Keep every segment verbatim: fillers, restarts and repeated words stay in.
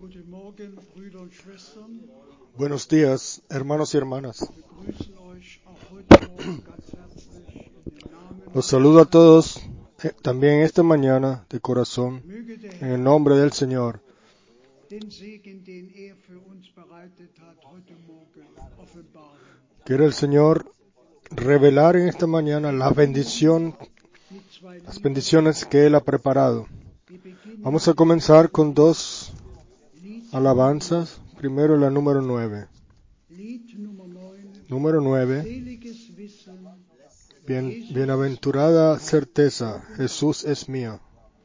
Guten Morgen, Brüder und Schwestern. Buenos días, hermanos y hermanas. Wir grüßen euch auch heute Morgen ganz herzlich in den Namen Los saludo a todos eh, también esta mañana de corazón Möge der en el Herr nombre del Señor. den Segen, den er für uns bereitet hat, heute Morgen offenbaren. Quiere el Señor revelar en esta mañana la bendición, Mit zwei las Liedern, bendiciones que Él ha preparado. wir beginnen Vamos a comenzar con dos Lied, alabanzas. Primero la número nueve. Lied Nummer neun, Número nueve. Seliges Wissen, Bien, Jesus bienaventurada certeza, Jesús es mío.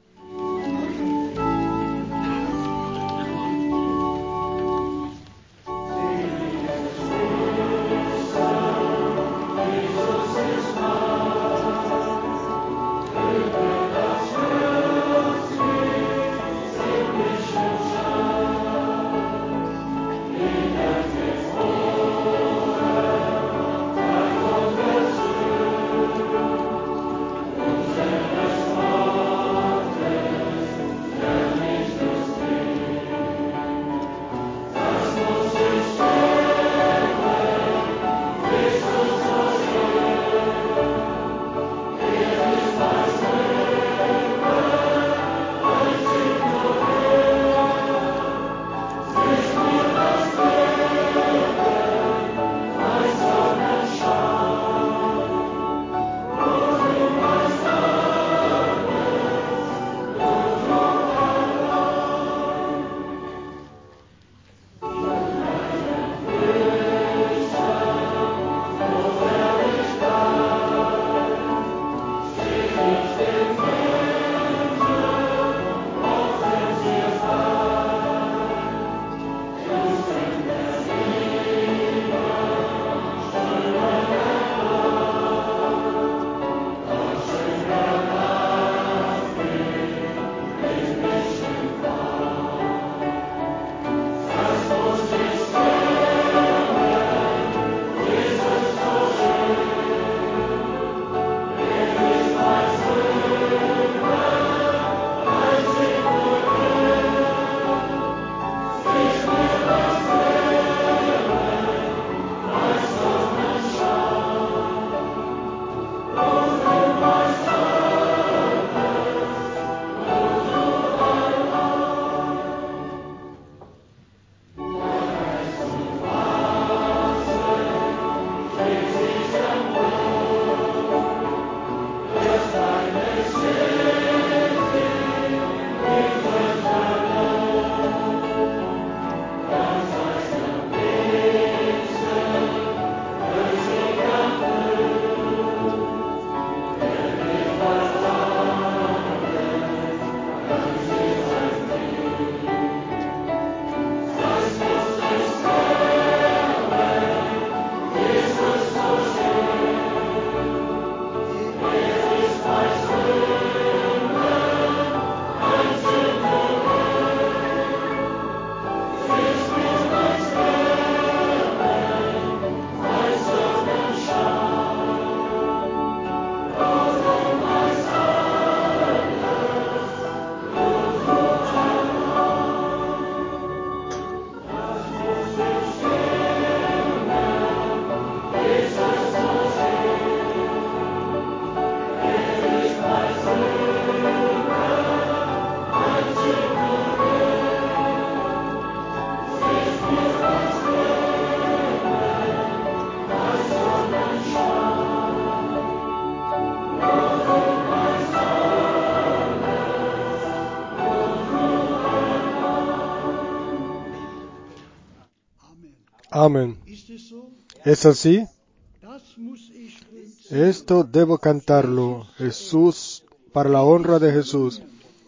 Amén. Ist es so? ¿Es así? Das muss ich uns Esto debo cantarlo, Jesús, para la honra de Jesús.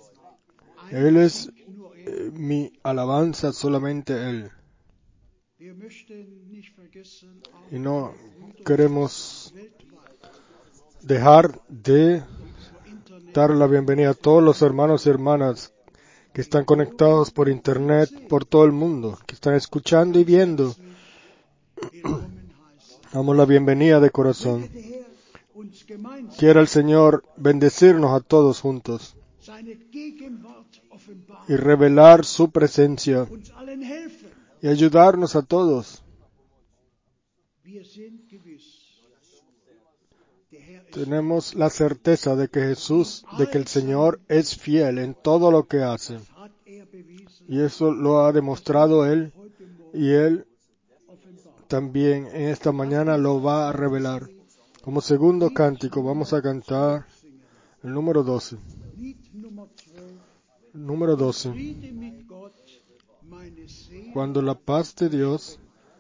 Él es nur er. eh, mi alabanza, solamente Él. Wir möchten nicht vergessen, auch Y no Brüder queremos weltweit dejar de über Internet dar la bienvenida a todos los hermanos y hermanas que están conectados por internet, por todo el mundo, que están escuchando y viendo. willkommen heißen. Damos la bienvenida de corazón. Möge der Herr uns gemeinsam Quiera el Señor bendecirnos a todos juntos seine Gegenwart y revelar su presencia uns allen helfen. y ayudarnos a todos. Wir sind gewiss, der Herr ist Tenemos la certeza de que Jesús, de que el Señor es fiel en todo lo que hace. hat er bewiesen, Y eso lo ha demostrado Él, heute Morgen y Él offenbart. también en esta mañana lo va a revelar. Como segundo cántico vamos a cantar el número doce. Lied Nummer zwölf. Número doce. Friede mit Gott, meine Seele. Cuando la paz de Dios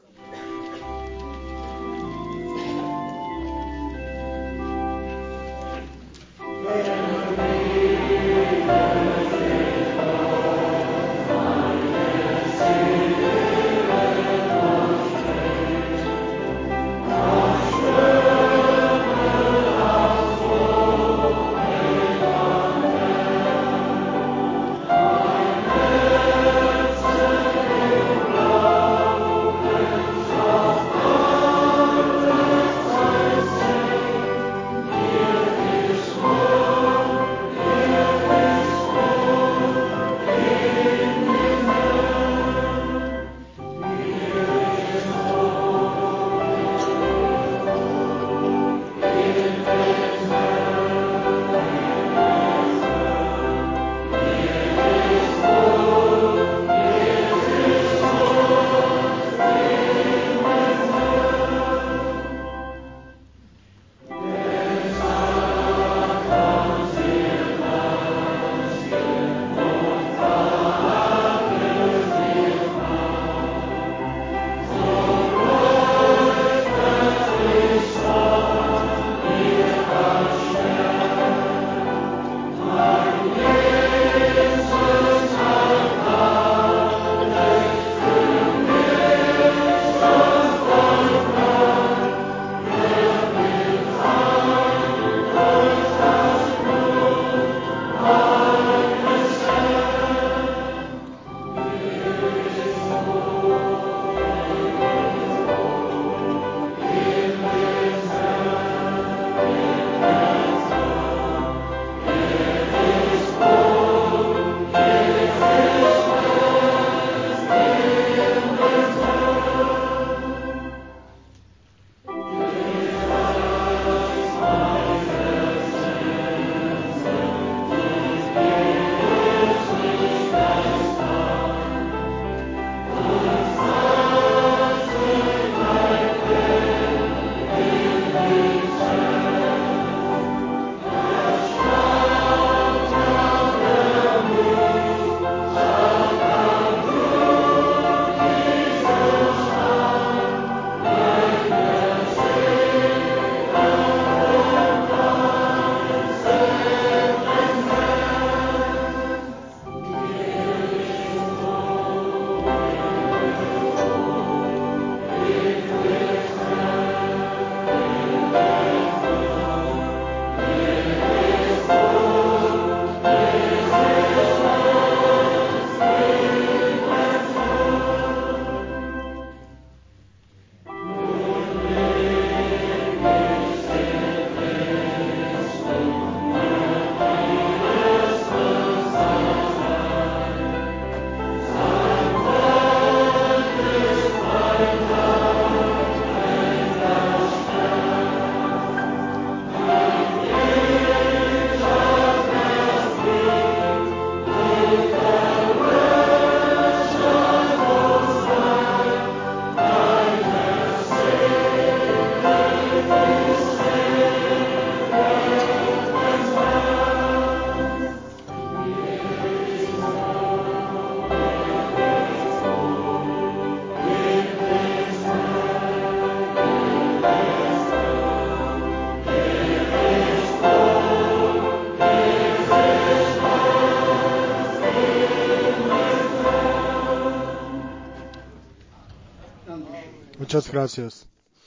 Muchas gracias.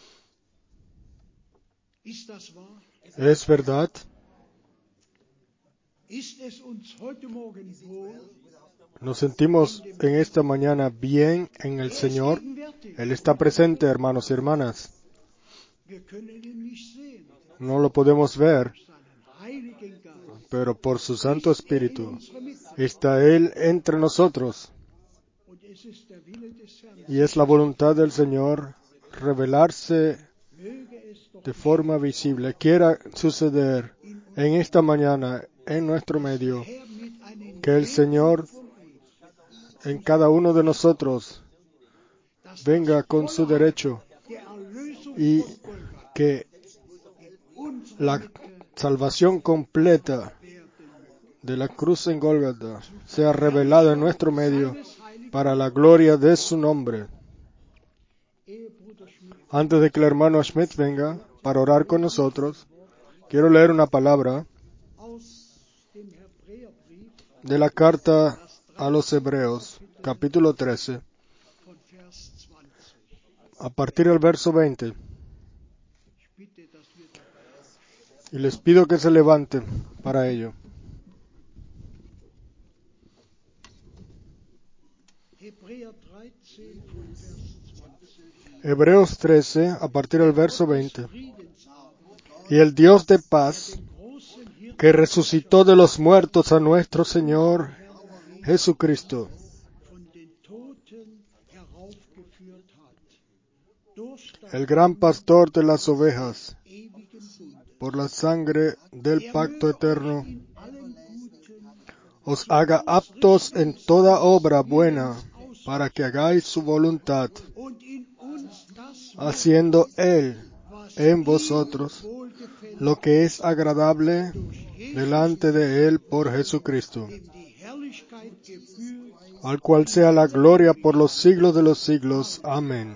Ist das wahr? ¿Es verdad? Ist es uns heute Morgen wohl? Nos sentimos en esta mañana bien en el Er ist Señor. gegenwärtig. Él está presente, hermanos y hermanas. Wir können ihn nicht sehen. No lo podemos ver, Seinen Heiligen Geist pero por su Santo ist er in Espíritu unserer Mitte. está Él entre nosotros. Y es la voluntad del Señor revelarse de forma visible. Quiera suceder en esta mañana, en nuestro medio, que el Señor en cada uno de nosotros venga con su derecho y que la salvación completa de la cruz en Gólgota sea revelada en nuestro medio para la gloria de su nombre. Antes de que el hermano Schmidt venga para orar con nosotros, quiero leer una palabra de la carta a los Hebreos, capítulo trece, a partir del verso veinte. Y les pido que se levanten para ello. Hebreos trece, a partir del verso veinte. Y el Dios de paz, que resucitó de los muertos a nuestro Señor Jesucristo, el gran pastor de las ovejas, por la sangre del pacto eterno, os haga aptos en toda obra buena, para que hagáis su voluntad, haciendo Él en vosotros lo que es agradable delante de Él por Jesucristo, al cual sea la gloria por los siglos de los siglos. Amén.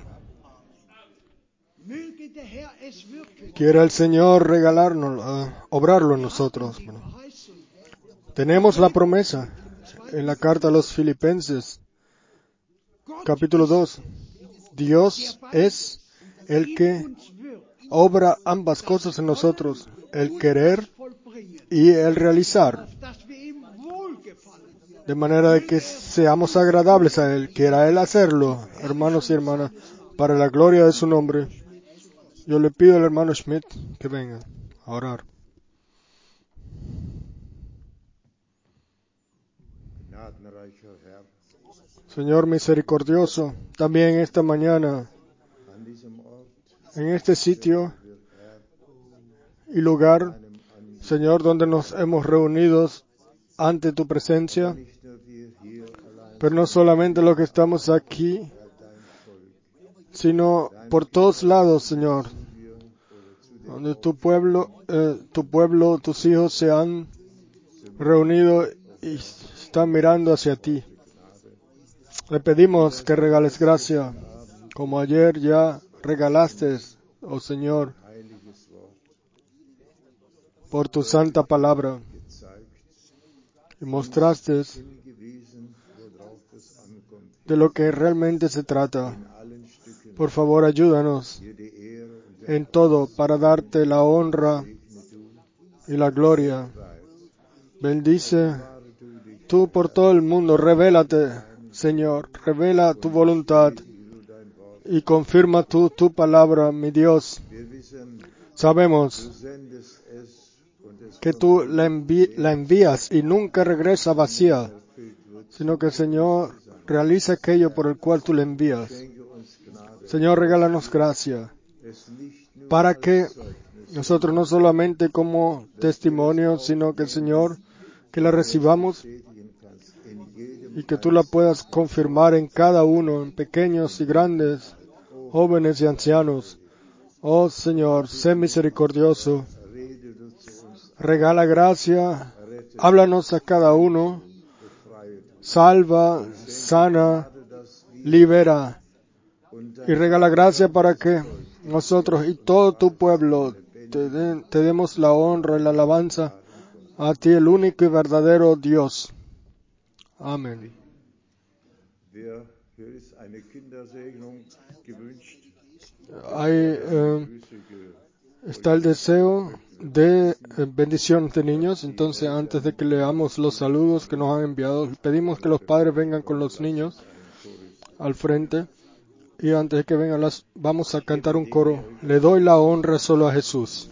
Quiera el Señor regalarnos, uh, obrarlo en nosotros. Bueno, tenemos la promesa en la carta a los Filipenses, capítulo dos. Dios es el que obra ambas cosas en nosotros, el querer y el realizar, de manera de que seamos agradables a Él. Quiera Él hacerlo, hermanos y hermanas, para la gloria de su nombre. Yo le pido al hermano Schmidt que venga a orar. Señor misericordioso, también esta mañana, en este sitio y lugar, Señor, donde nos hemos reunido ante tu presencia, pero no solamente los que estamos aquí, sino por todos lados, Señor, donde tu pueblo, eh, tu pueblo, tus hijos se han reunido y están mirando hacia ti. Le pedimos que regales gracia, como ayer ya regalaste, oh Señor, por tu santa palabra, y mostraste de lo que realmente se trata. Por favor, ayúdanos en todo para darte la honra y la gloria. Bendice tú por todo el mundo, revélate, Señor, revela tu voluntad y confirma tú tu palabra, mi Dios. Sabemos que tú la, envi- la envías y nunca regresa vacía, sino que el Señor realiza aquello por el cual tú le envías. Señor, regálanos gracia para que nosotros no solamente como testimonio, sino que el Señor, que la recibamos y que tú la puedas confirmar en cada uno, en pequeños y grandes, jóvenes y ancianos. Oh Señor, sé misericordioso, regala gracia, háblanos a cada uno, salva, sana, libera y regala gracia para que nosotros y todo tu pueblo te, de, te demos la honra y la alabanza a ti, el único y verdadero Dios. Amén. Hay, eh, está el deseo de eh, bendición de niños. Entonces, antes de que leamos los saludos que nos han enviado, pedimos que los padres vengan con los niños al frente. Y antes de que vengan, las, vamos a cantar un coro. Le doy la honra solo a Jesús.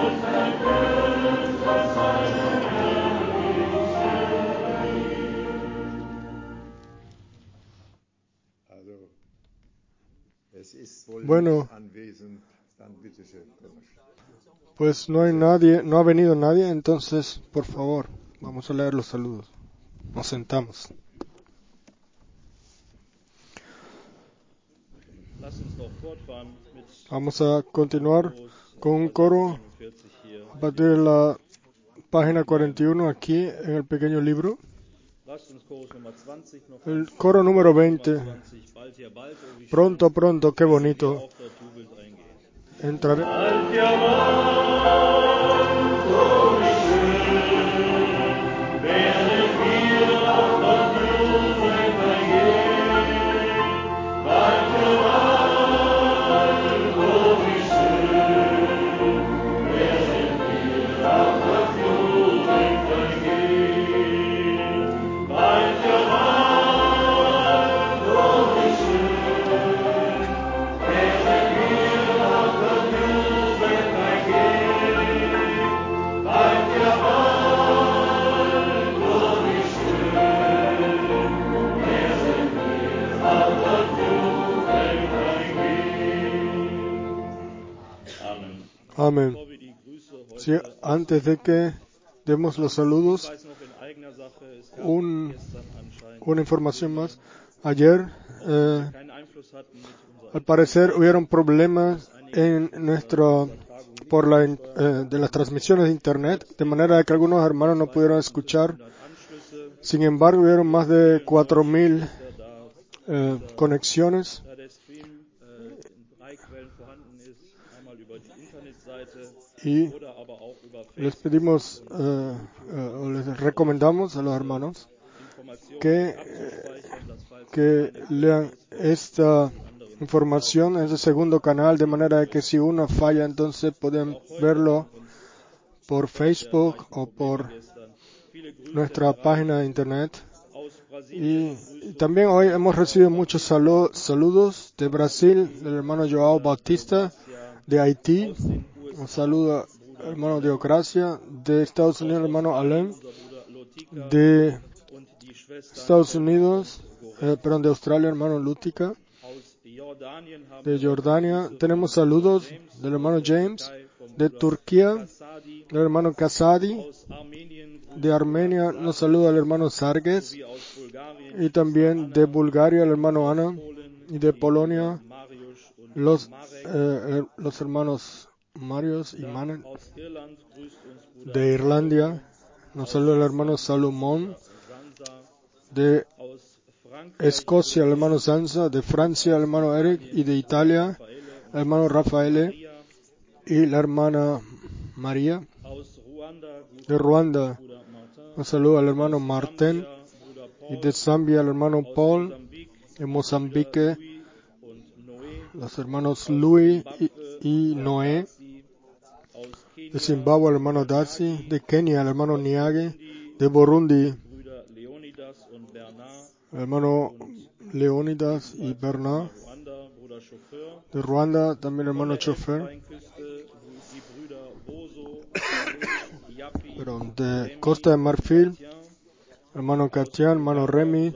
Bueno, pues no hay nadie, no ha venido nadie, entonces, por favor, vamos a leer los saludos. Nos sentamos. Vamos a continuar con un coro a partir de la página cuarenta y uno aquí en el pequeño libro. El coro número veinte. Pronto, pronto, qué bonito. Entraré. Amén. Sí, antes de que demos los saludos, un, una información más. Ayer, eh, al parecer, hubieron problemas en nuestro, por la, eh, de las transmisiones de Internet, de manera que algunos hermanos no pudieron escuchar. Sin embargo, hubieron más de cuatro mil eh, conexiones. Y les pedimos, eh, eh, o les recomendamos a los hermanos que, eh, que lean esta información en ese segundo canal, de manera que si uno falla, entonces pueden verlo por Facebook o por nuestra página de internet. Y, y también hoy hemos recibido muchos salu- saludos de Brasil, del hermano Joao Bautista, de Haití. Un saludo al hermano Diocracia, de Estados Unidos, el hermano Alain, de Estados Unidos, eh, perdón, de Australia, hermano Lútica, de Jordania. Tenemos saludos del hermano James, de Turquía, del hermano Kasadi, de Armenia nos saluda el hermano Sarges, y también de Bulgaria el hermano Ana, y de Polonia los, eh, los hermanos Marios y Manen. De Irlanda nos saluda el hermano Salomón, de Escocia el hermano Sansa, de Francia el hermano Eric, y de Italia el hermano Rafael y la hermana María. De Ruanda nos saluda el hermano Martín, y de Zambia el hermano Paul, de Mozambique los hermanos Louis y, y Noé, de Zimbabue el hermano Darcy, de Kenia el hermano Niage, de Burundi el hermano Leonidas y Bernard, de Ruanda también el hermano Chofer, perdón, de Costa de Marfil hermano Katian, hermano Remy,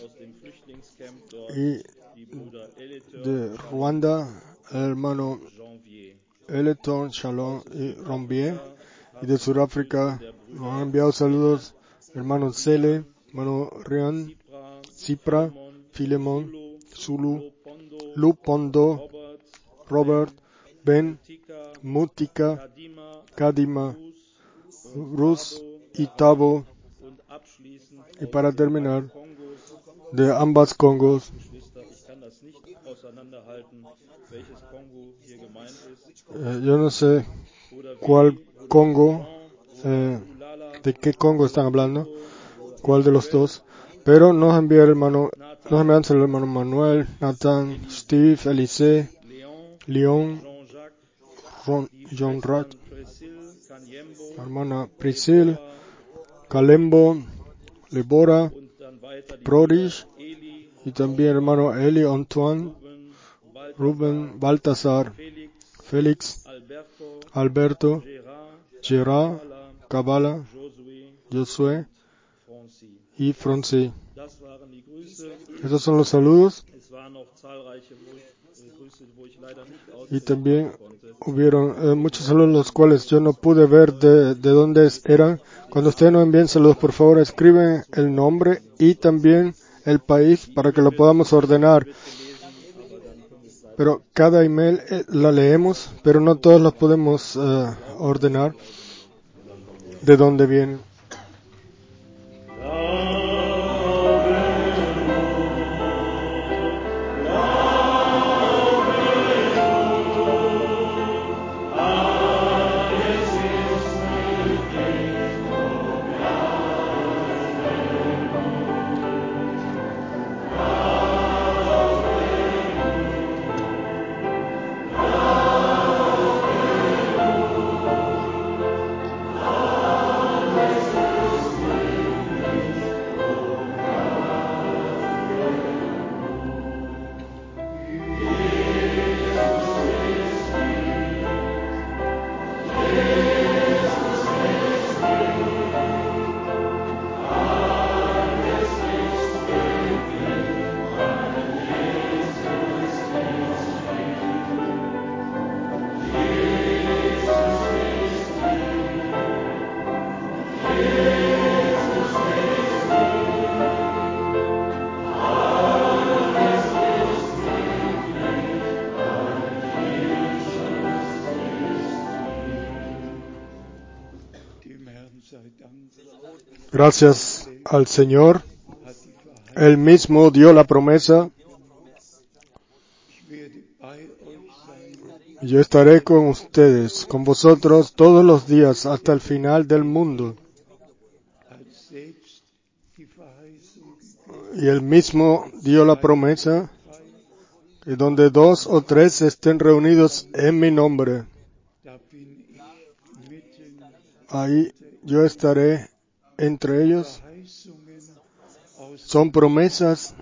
y de Ruanda el hermano Eleton, Shalom y Rombier, y de Sudáfrica nos han enviado saludos hermano Cele, hermano Rian, Cipra, Filemón, Zulu, Lupondo, Robert, Ben, Mutika, Kadima, Rus y Tabo, y para terminar de ambas Congos. Eh, yo no sé cuál Congo, eh, de qué Congo están hablando, cuál de los dos, pero nos envía el hermano, nos envían el hermano Manuel, Nathan, Steve, Elise, Leon, Ron, John Rat, la hermana Priscilla, Calembo, Lebora, Prodish, y también el hermano Eli, Antoine, Ruben, Baltasar, Félix, Alberto, Gerard, Kabbalah, Josué y Fronsi. Esos son los saludos. Y también hubieron eh, muchos saludos los cuales yo no pude ver de, de dónde eran. Cuando ustedes nos envíen saludos, por favor escriben el nombre y también el país para que lo podamos ordenar. Pero cada email eh, la leemos, pero no todos los podemos eh, ordenar de dónde vienen. Gracias al Señor. Él mismo dio la promesa. Yo estaré con ustedes, con vosotros todos los días hasta el final del mundo. Y Él mismo dio la promesa que donde dos o tres estén reunidos en mi nombre, ahí yo estaré entre ellos. Son promesas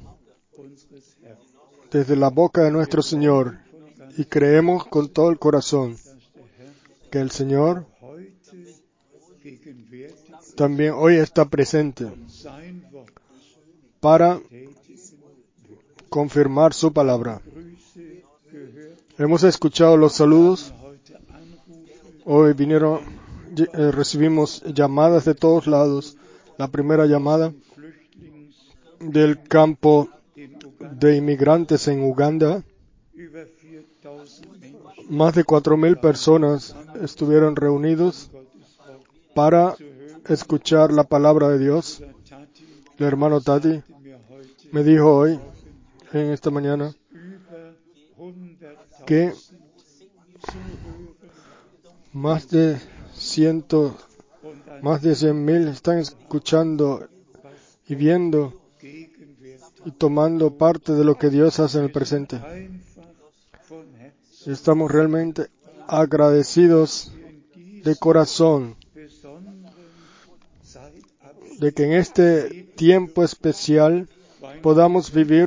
desde la boca de nuestro Señor y creemos con todo el corazón que el Señor también hoy está presente para confirmar su palabra. Hemos escuchado los saludos. Hoy vinieron, eh, recibimos llamadas de todos lados. La primera llamada del campo de inmigrantes en Uganda. Más de cuatro mil personas estuvieron reunidos para escuchar la palabra de Dios. El hermano Tati me dijo hoy, en esta mañana, que más de ciento, más de cien mil están escuchando y viendo y tomando parte de lo que Dios hace en el presente. Y estamos realmente agradecidos de corazón de que en este tiempo especial podamos vivir,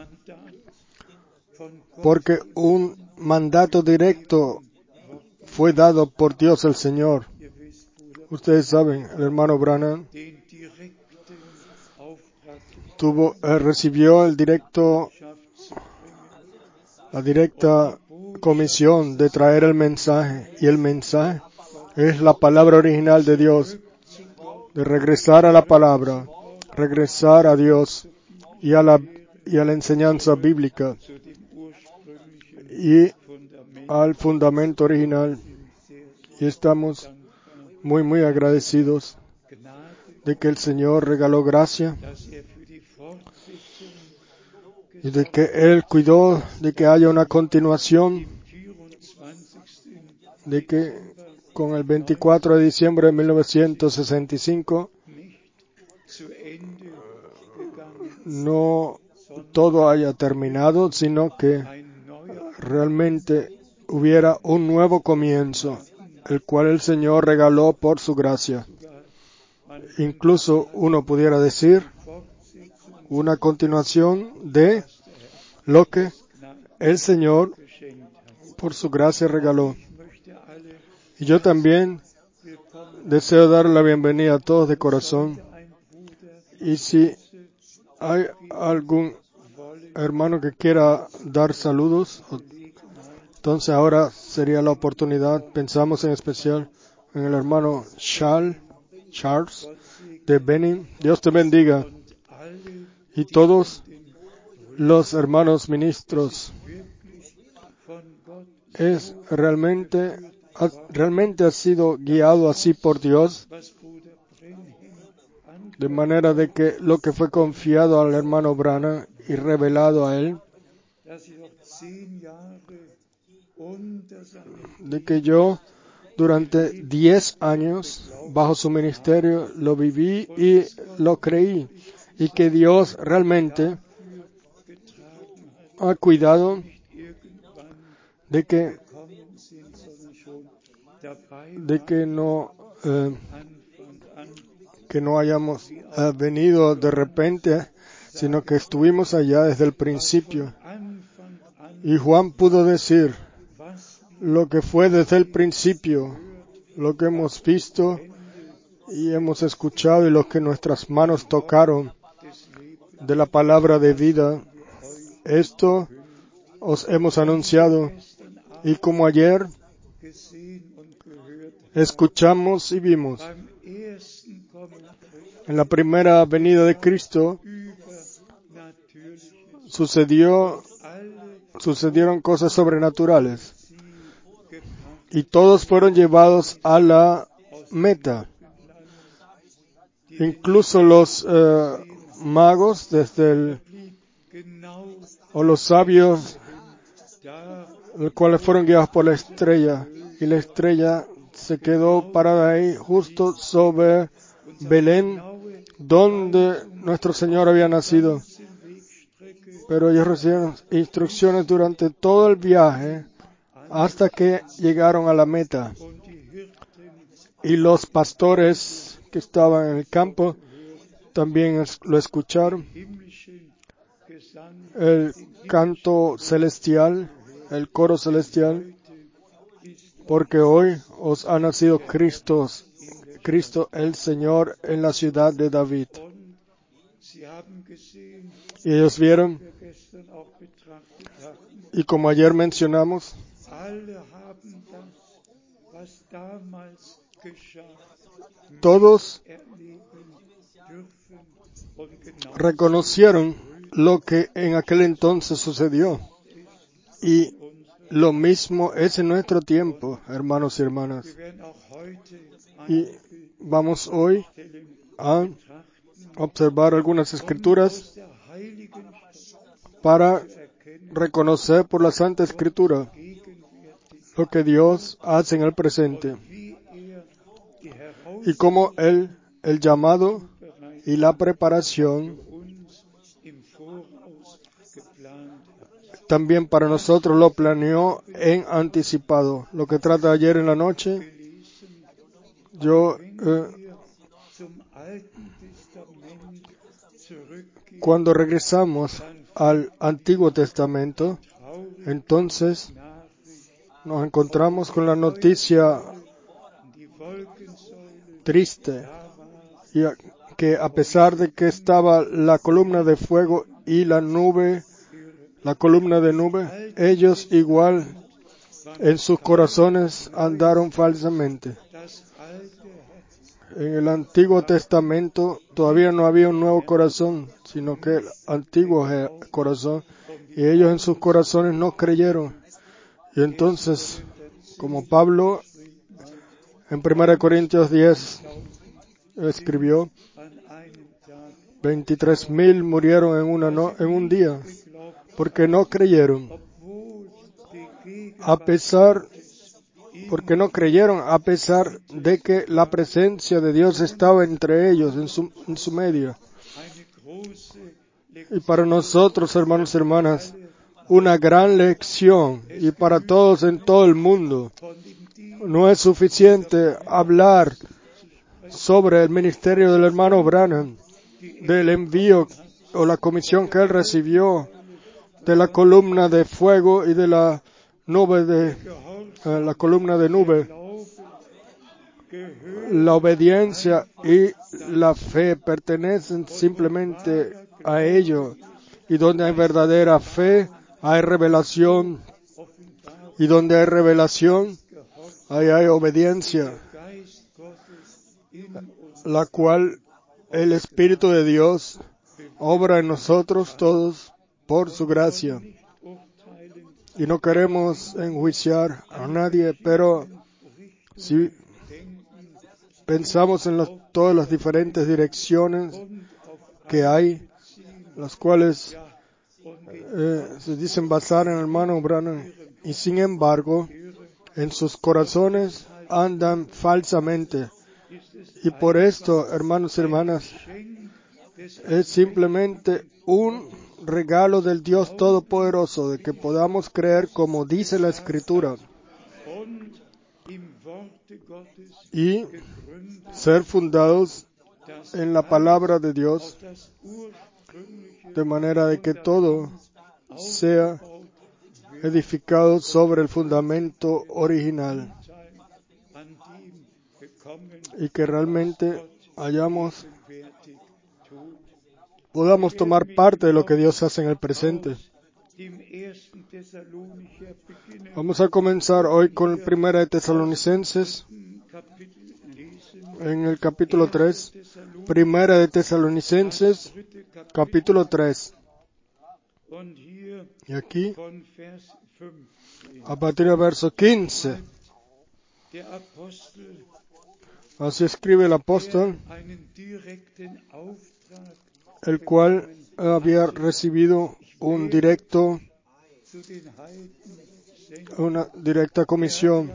porque un mandato directo fue dado por Dios el Señor. Ustedes saben, el hermano Branham tuvo, eh, recibió el directo, la directa comisión de traer el mensaje, y el mensaje es la palabra original de Dios, de regresar a la palabra, regresar a Dios y a la, y a la enseñanza bíblica y al fundamento original. Y estamos muy, muy agradecidos de que el Señor regaló gracia y de que Él cuidó de que haya una continuación, de que con el veinticuatro de diciembre de mil novecientos sesenta y cinco no todo haya terminado, sino que realmente hubiera un nuevo comienzo, el cual el Señor regaló por su gracia. Incluso uno pudiera decir una continuación de lo que el Señor por su gracia regaló. Y yo también Deseo dar la bienvenida a todos de corazón. Y si hay algún hermano que quiera dar saludos, entonces ahora sería la oportunidad. Pensamos en especial en el hermano Charles, Charles de Benin. Dios te bendiga. Y todos los hermanos ministros. Es realmente, ha, realmente ha sido guiado así por Dios, de manera de que lo que fue confiado al hermano Branham y revelado a él, de que yo durante diez años bajo su ministerio lo viví y lo creí, y que Dios realmente ha cuidado de que de que no eh, que no hayamos eh, venido de repente, sino que estuvimos allá desde el principio. Y Juan pudo decir lo que fue desde el principio, lo que hemos visto y hemos escuchado y lo que nuestras manos tocaron de la palabra de vida. Esto os hemos anunciado, y como ayer escuchamos y vimos, en la primera venida de Cristo sucedió, sucedieron cosas sobrenaturales y todos fueron llevados a la meta. Incluso los eh, magos desde el, o los sabios, los cuales fueron guiados por la estrella, y la estrella se quedó parada ahí justo sobre Belén, donde nuestro Señor había nacido. Pero ellos recibieron instrucciones durante todo el viaje hasta que llegaron a la meta. Y los pastores que estaban en el campo también lo escucharon. El canto celestial, el coro celestial, porque hoy os ha nacido Cristo, Cristo el Señor en la ciudad de David. Y ellos vieron, y como ayer mencionamos, todos reconocieron lo que en aquel entonces sucedió. Y lo mismo es en nuestro tiempo, hermanos y hermanas. Y vamos hoy a observar algunas escrituras para reconocer por la Santa Escritura lo que Dios hace en el presente y cómo Él, el llamado y la preparación también para nosotros lo planeó en anticipado. Lo que trata ayer en la noche, yo eh, cuando regresamos al Antiguo Testamento, entonces nos encontramos con la noticia triste, y a, que a pesar de que estaba la columna de fuego y la nube, la columna de nube, ellos igual en sus corazones andaron falsamente. En el Antiguo Testamento todavía no había un nuevo corazón, sino que el antiguo corazón, y ellos en sus corazones no creyeron. Y entonces, como Pablo en primera Corintios diez escribió, veintitrés mil murieron en, una no, en un día, porque no creyeron. A pesar, porque no creyeron, a pesar de que la presencia de Dios estaba entre ellos, en su, en su medio. Y para nosotros, hermanos y hermanas, una gran lección, y para todos en todo el mundo. No es suficiente hablar sobre el ministerio del hermano Branham, del envío o la comisión que él recibió, de la columna de fuego y de la nube de eh, la columna de nube. la obediencia y la fe pertenecen simplemente a ello. Y donde hay verdadera fe, hay revelación. Y donde hay revelación, ahí hay obediencia, la cual el Espíritu de Dios obra en nosotros todos por su gracia. Y no queremos enjuiciar a nadie, pero si pensamos en las, todas las diferentes direcciones que hay, las cuales eh, se dicen basar en el hermano Branham, y sin embargo, en sus corazones andan falsamente. Y por esto, hermanos y hermanas, es simplemente un regalo del Dios Todopoderoso de que podamos creer como dice la Escritura y ser fundados en la palabra de Dios, de manera de que todo sea edificado sobre el fundamento original y que realmente hayamos, podamos tomar parte de lo que Dios hace en el presente. Vamos a comenzar hoy con el Primera de Tesalonicenses, en el capítulo tres. Primera de Tesalonicenses, capítulo tres. Y aquí, a partir del verso quince, así escribe el apóstol, el cual había recibido un directo, una directa comisión.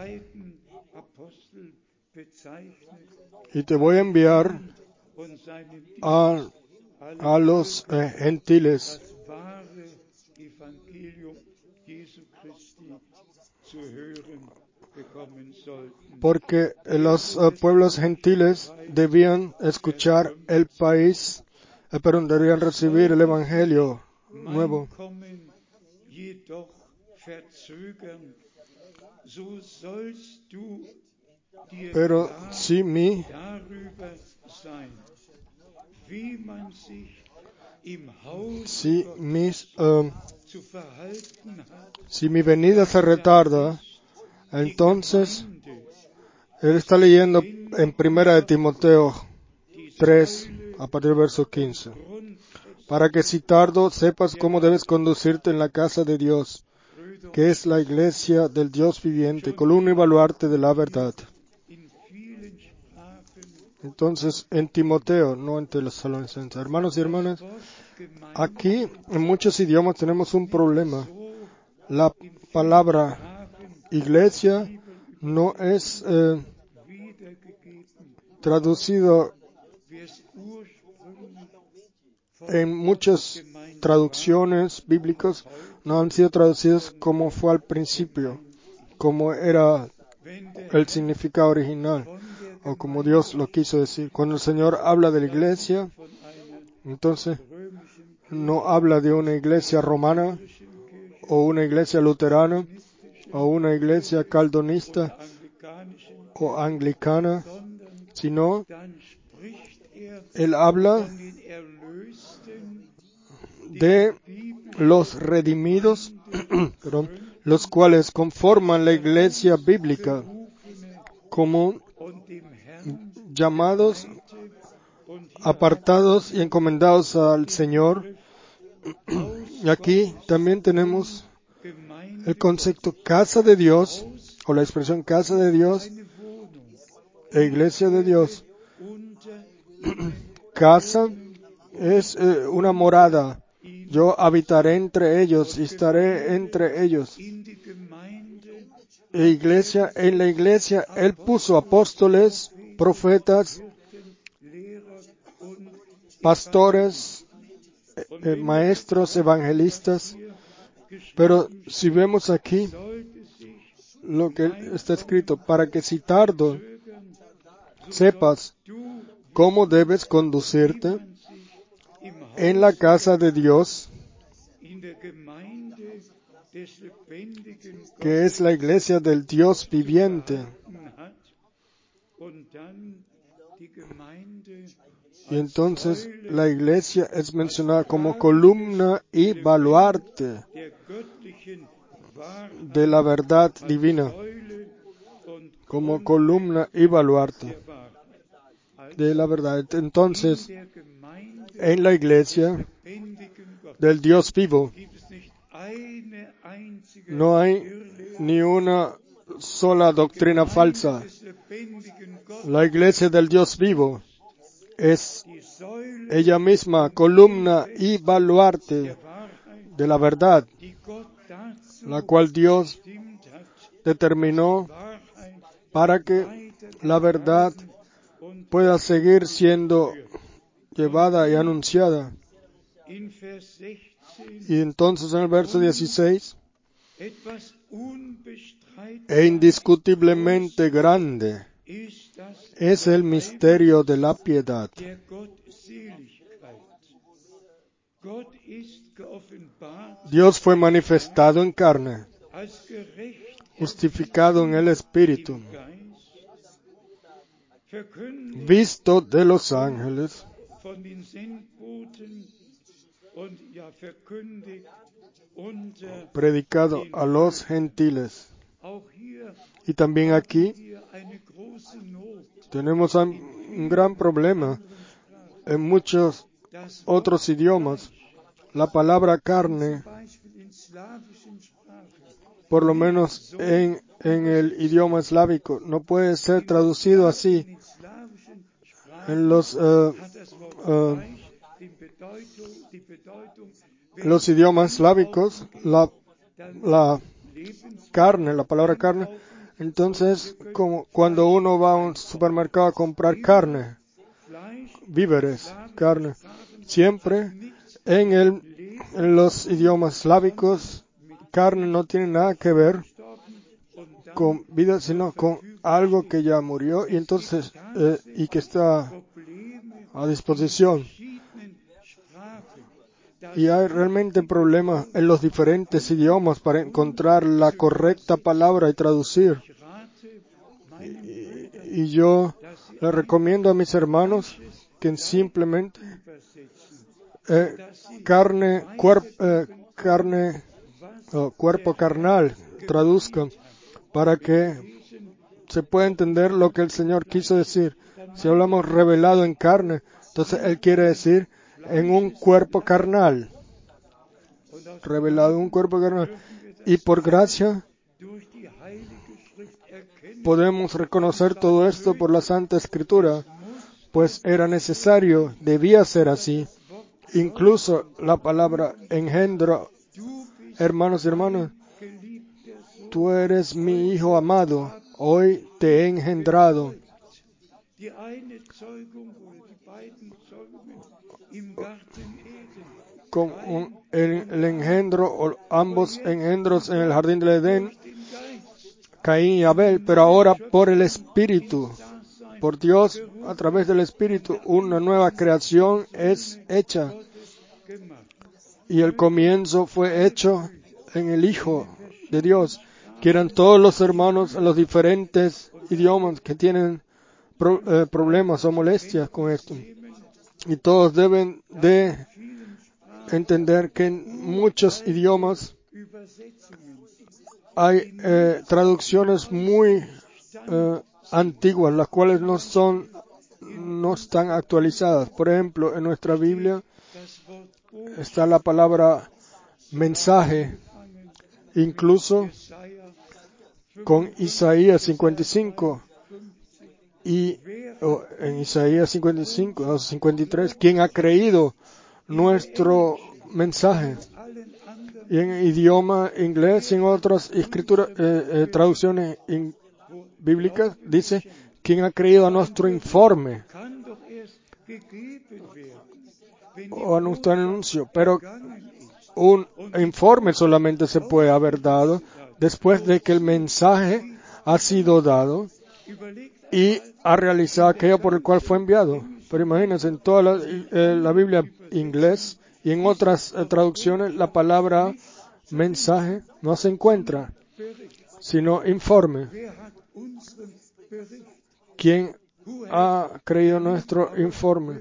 Y te voy a enviar a, a los eh, gentiles, porque los uh, pueblos gentiles debían escuchar el país, eh, perdón, debían recibir el Evangelio nuevo. Pero si mi, si, mis, uh, si mi venida se retarda, entonces él está leyendo en Primera de Timoteo tres, a partir del verso quince. Para que si tardo sepas cómo debes conducirte en la casa de Dios, que es la iglesia del Dios viviente, columna y baluarte de la verdad. Entonces, en Timoteo, no en Tesalonicenses. Hermanos y hermanas, aquí en muchos idiomas tenemos un problema. La palabra iglesia no es eh, traducido en muchas traducciones bíblicas, no han sido traducidas como fue al principio, como era el significado original, o como Dios lo quiso decir. Cuando el Señor habla de la iglesia, entonces no habla de una iglesia romana, o una iglesia luterana, o una iglesia caldonista, o anglicana, sino Él habla de los redimidos, perdón, los cuales conforman la iglesia bíblica como llamados, apartados y encomendados al Señor. Y aquí también tenemos el concepto casa de Dios, o la expresión casa de Dios e iglesia de Dios. Casa es eh, una morada. Yo habitaré entre ellos y estaré entre ellos. E iglesia, en la iglesia Él puso apóstoles, profetas, pastores, eh, maestros, evangelistas. Pero si vemos aquí lo que está escrito, para que si tardo sepas cómo debes conducirte en la casa de Dios, que es la iglesia del Dios viviente. Y entonces la iglesia es mencionada como columna y baluarte de la verdad divina, como columna y baluarte de la verdad. Entonces, en la iglesia del Dios vivo no hay ni una sola doctrina falsa. La iglesia del Dios vivo es ella misma columna y baluarte de la verdad, la cual Dios determinó para que la verdad pueda seguir siendo llevada y anunciada. Y entonces en el verso dieciséis, e indiscutiblemente grande es el misterio de la piedad. Dios fue manifestado en carne, justificado en el Espíritu, visto de los ángeles, predicado a los gentiles. Y también aquí tenemos un gran problema. En muchos otros idiomas, la palabra carne, por lo menos en, en el idioma eslávico, no puede ser traducido así. En los, uh, uh, los idiomas eslávicos, la, la carne, la palabra carne, entonces como cuando uno va a un supermercado a comprar carne, víveres, carne, siempre en, el, en los idiomas eslávicos, carne no tiene nada que ver con vida, sino con algo que ya murió y entonces eh, y que está a disposición. Y hay realmente problemas en los diferentes idiomas para encontrar la correcta palabra y traducir. Y, y yo le recomiendo a mis hermanos que simplemente eh, carne, cuerp, eh, carne, oh, cuerpo carnal traduzcan para que se pueda entender lo que el Señor quiso decir. Si hablamos revelado en carne, entonces Él quiere decir en un cuerpo carnal, revelado en un cuerpo carnal. Y por gracia podemos reconocer todo esto por la Santa Escritura, pues era necesario, debía ser así. Incluso la palabra engendro, hermanos y hermanas, tú eres mi Hijo amado, hoy te he engendrado. Con un, el, el engendro, o ambos engendros en el jardín del Edén, Caín y Abel, pero ahora por el Espíritu, por Dios, a través del Espíritu, una nueva creación es hecha. Y el comienzo fue hecho en el Hijo de Dios. Quieran todos los hermanos en los diferentes idiomas que tienen pro, eh, problemas o molestias con esto. Y todos deben de entender que en muchos idiomas hay eh, traducciones muy eh, antiguas, las cuales no son, no están actualizadas. Por ejemplo, en nuestra Biblia está la palabra mensaje, incluso con Isaías cincuenta y cinco y oh, en Isaías cincuenta y cinco o cincuenta y tres, ¿quién ha creído nuestro mensaje? Y en idioma inglés y en otras escrituras, eh, eh, traducciones in, bíblicas, dice, ¿quién ha creído a nuestro informe? O a nuestro anuncio. Pero un informe solamente se puede haber dado después de que el mensaje ha sido dado y ha realizado aquello por el cual fue enviado. Pero imagínense, en toda la, eh, la Biblia inglés y en otras eh, traducciones, la palabra mensaje no se encuentra, sino informe. ¿quién ha creído nuestro informe?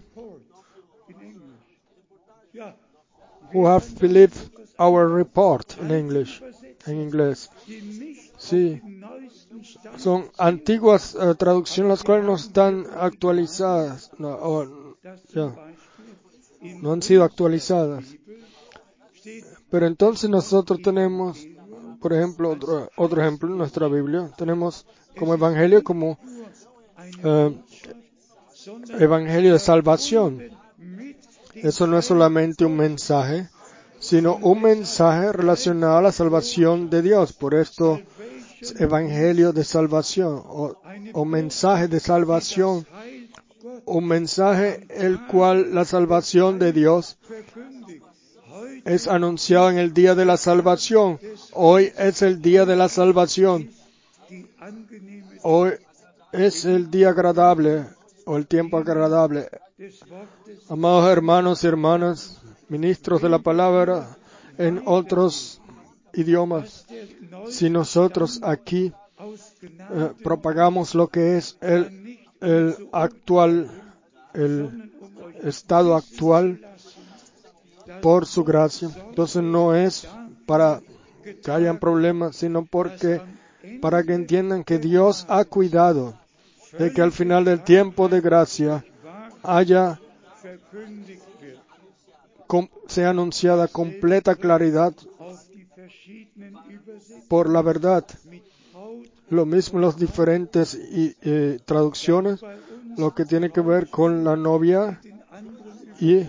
Who have believed our report in English, en inglés. Sí, son antiguas uh, traducciones las cuales no están actualizadas, no, o, yeah, no han sido actualizadas. Pero entonces nosotros tenemos, por ejemplo, otro, otro ejemplo en nuestra Biblia, tenemos como evangelio como uh, evangelio de salvación. Eso no es solamente un mensaje, sino un mensaje relacionado a la salvación de Dios. Por esto, evangelio de salvación o, o mensaje de salvación, un mensaje el cual la salvación de Dios es anunciado en el día de la salvación. Hoy es el día de la salvación. Hoy es el día agradable o el tiempo agradable. Amados hermanos y hermanas, ministros de la palabra en otros idiomas, si nosotros aquí eh, propagamos lo que es el, el actual, el estado actual por su gracia, entonces no es para que hayan problemas, sino porque para que entiendan que Dios ha cuidado de que al final del tiempo de gracia haya sea anunciada completa claridad por la verdad. Lo mismo en las diferentes y, eh, traducciones, lo que tiene que ver con la novia y,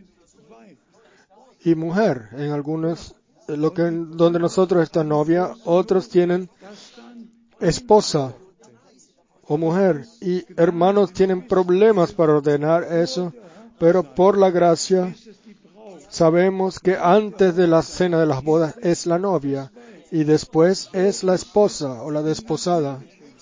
y mujer. En algunas, lo que donde nosotros está novia, otros tienen esposa o mujer. Y hermanos tienen problemas para ordenar eso, pero por la gracia sabemos que antes de la cena de las bodas es la novia y después es la esposa o la desposada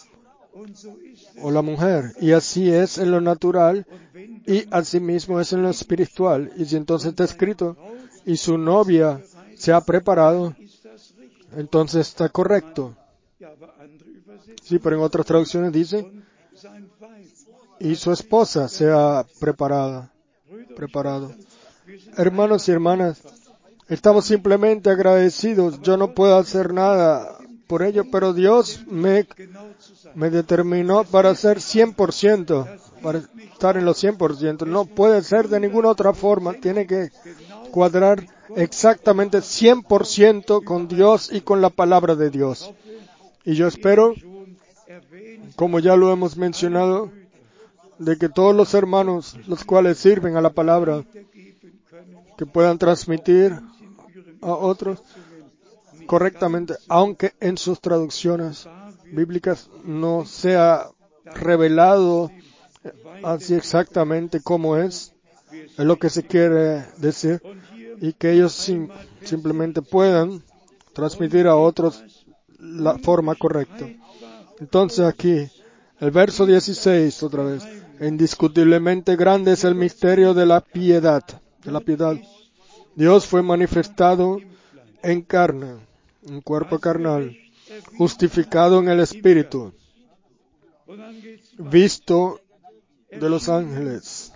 o la mujer. Y así es en lo natural y asimismo es en lo espiritual. Y si entonces está escrito y su novia se ha preparado, entonces está correcto. Sí, pero en otras traducciones dice y su esposa se ha preparado. preparado. Hermanos y hermanas, estamos simplemente agradecidos. Yo no puedo hacer nada por ello, pero Dios me, me determinó para ser cien por ciento, para estar en los cien por ciento. No puede ser de ninguna otra forma. Tiene que cuadrar exactamente cien por ciento con Dios y con la palabra de Dios. Y yo espero, como ya lo hemos mencionado, de que todos los hermanos, los cuales sirven a la palabra, que puedan transmitir a otros correctamente, aunque en sus traducciones bíblicas no sea revelado así exactamente como es, es lo que se quiere decir, y que ellos sim- simplemente puedan transmitir a otros la forma correcta. Entonces aquí, el verso dieciséis otra vez, indiscutiblemente grande es el misterio de la piedad, de la piedad. Dios fue manifestado en carne, en cuerpo carnal, justificado en el Espíritu, visto de los ángeles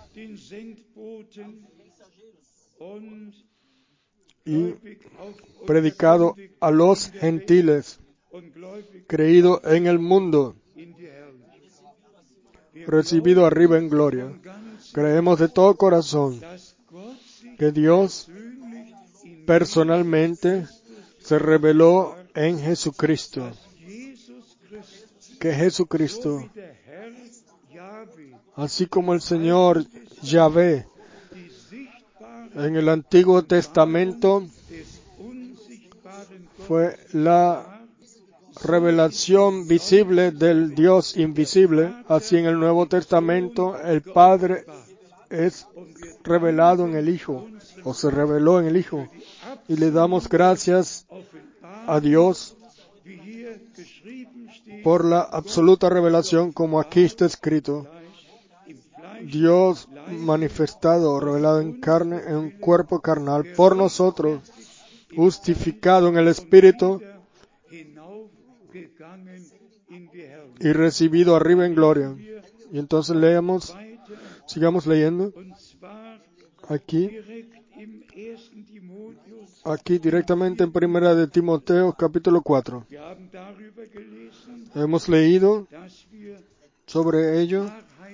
y predicado a los gentiles, creído en el mundo, recibido arriba en gloria. Creemos de todo corazón que Dios personalmente se reveló en Jesucristo, que Jesucristo, así como el Señor Yahvé en el Antiguo Testamento fue la revelación visible del Dios invisible, así en el Nuevo Testamento el Padre es revelado en el Hijo, o se reveló en el Hijo, y le damos gracias a Dios por la absoluta revelación, como aquí está escrito. Dios manifestado, revelado en carne, en un cuerpo carnal, por nosotros, justificado en el Espíritu y recibido arriba en gloria. Y entonces leamos, sigamos leyendo aquí, aquí directamente en Primera de Timoteo, capítulo cuatro. Hemos leído sobre ello,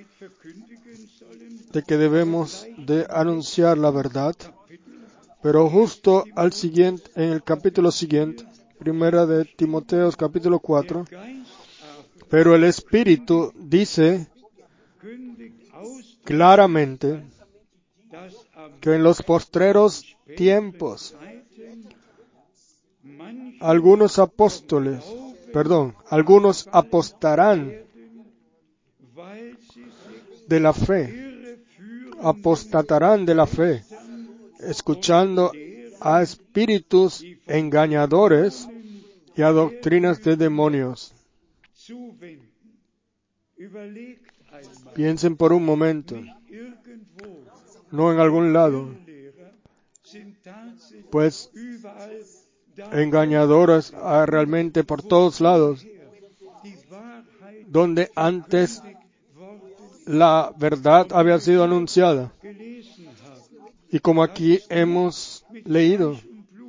de que debemos de anunciar la verdad, pero justo al siguiente, en el capítulo siguiente, Primera de Timoteo, capítulo cuatro, pero el Espíritu dice claramente que en los postreros tiempos algunos apóstoles, perdón, algunos apostarán de la fe, apostatarán de la fe, escuchando a espíritus engañadores y a doctrinas de demonios. Piensen por un momento, no en algún lado, pues engañadores hay realmente por todos lados, donde antes la verdad había sido anunciada. Y como aquí hemos leído,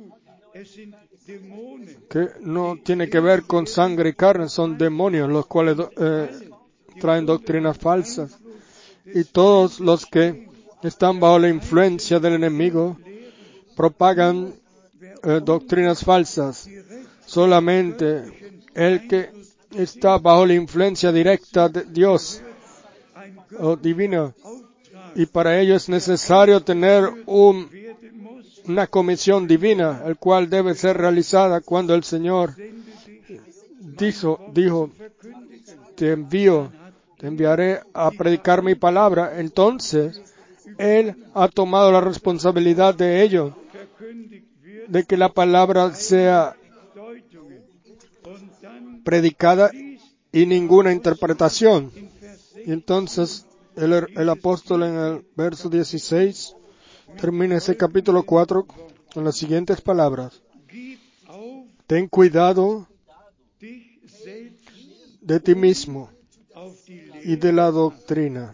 que no tiene que ver con sangre y carne, son demonios los cuales eh, traen doctrinas falsas. Y todos los que están bajo la influencia del enemigo propagan eh, doctrinas falsas. Solamente el que está bajo la influencia directa de Dios o divina, y para ello es necesario tener un, una comisión divina, el cual debe ser realizada cuando el Señor dijo, dijo te envío, te enviaré a predicar mi palabra. Entonces, Él ha tomado la responsabilidad de ello, de que la palabra sea predicada y ninguna interpretación. Y entonces, el, el apóstol en el verso dieciséis termina ese capítulo cuatro con las siguientes palabras: ten cuidado de ti mismo y de la doctrina.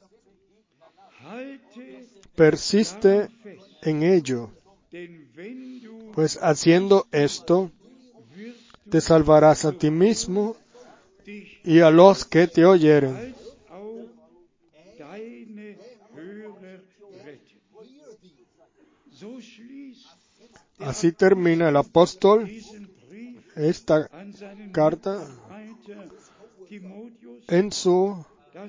Persiste en ello, pues haciendo esto, te salvarás a ti mismo y a los que te oyeren. Así termina el apóstol esta carta en su,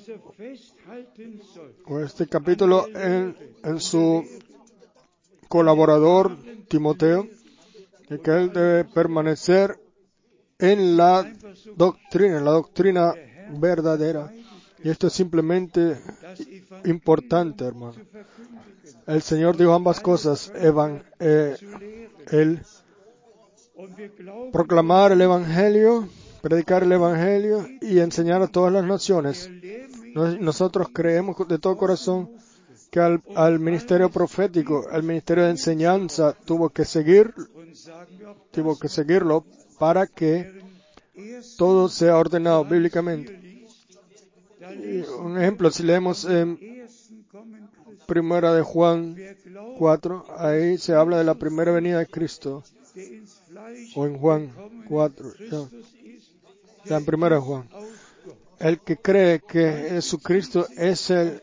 o este capítulo en, en su colaborador Timoteo, de que él debe permanecer en la doctrina, en la doctrina verdadera. Y esto es simplemente importante, hermano. El Señor dijo ambas cosas, evan, eh, el proclamar el Evangelio, predicar el Evangelio y enseñar a todas las naciones. Nosotros creemos de todo corazón que al, al ministerio profético, al ministerio de enseñanza, tuvo que seguir, tuvo que seguirlo para que todo sea ordenado bíblicamente. Y un ejemplo, si leemos en Primera de Juan cuatro, ahí se habla de la primera venida de Cristo. O en Juan cuatro, ya, ya en Primera de Juan. El que cree que Jesucristo es el,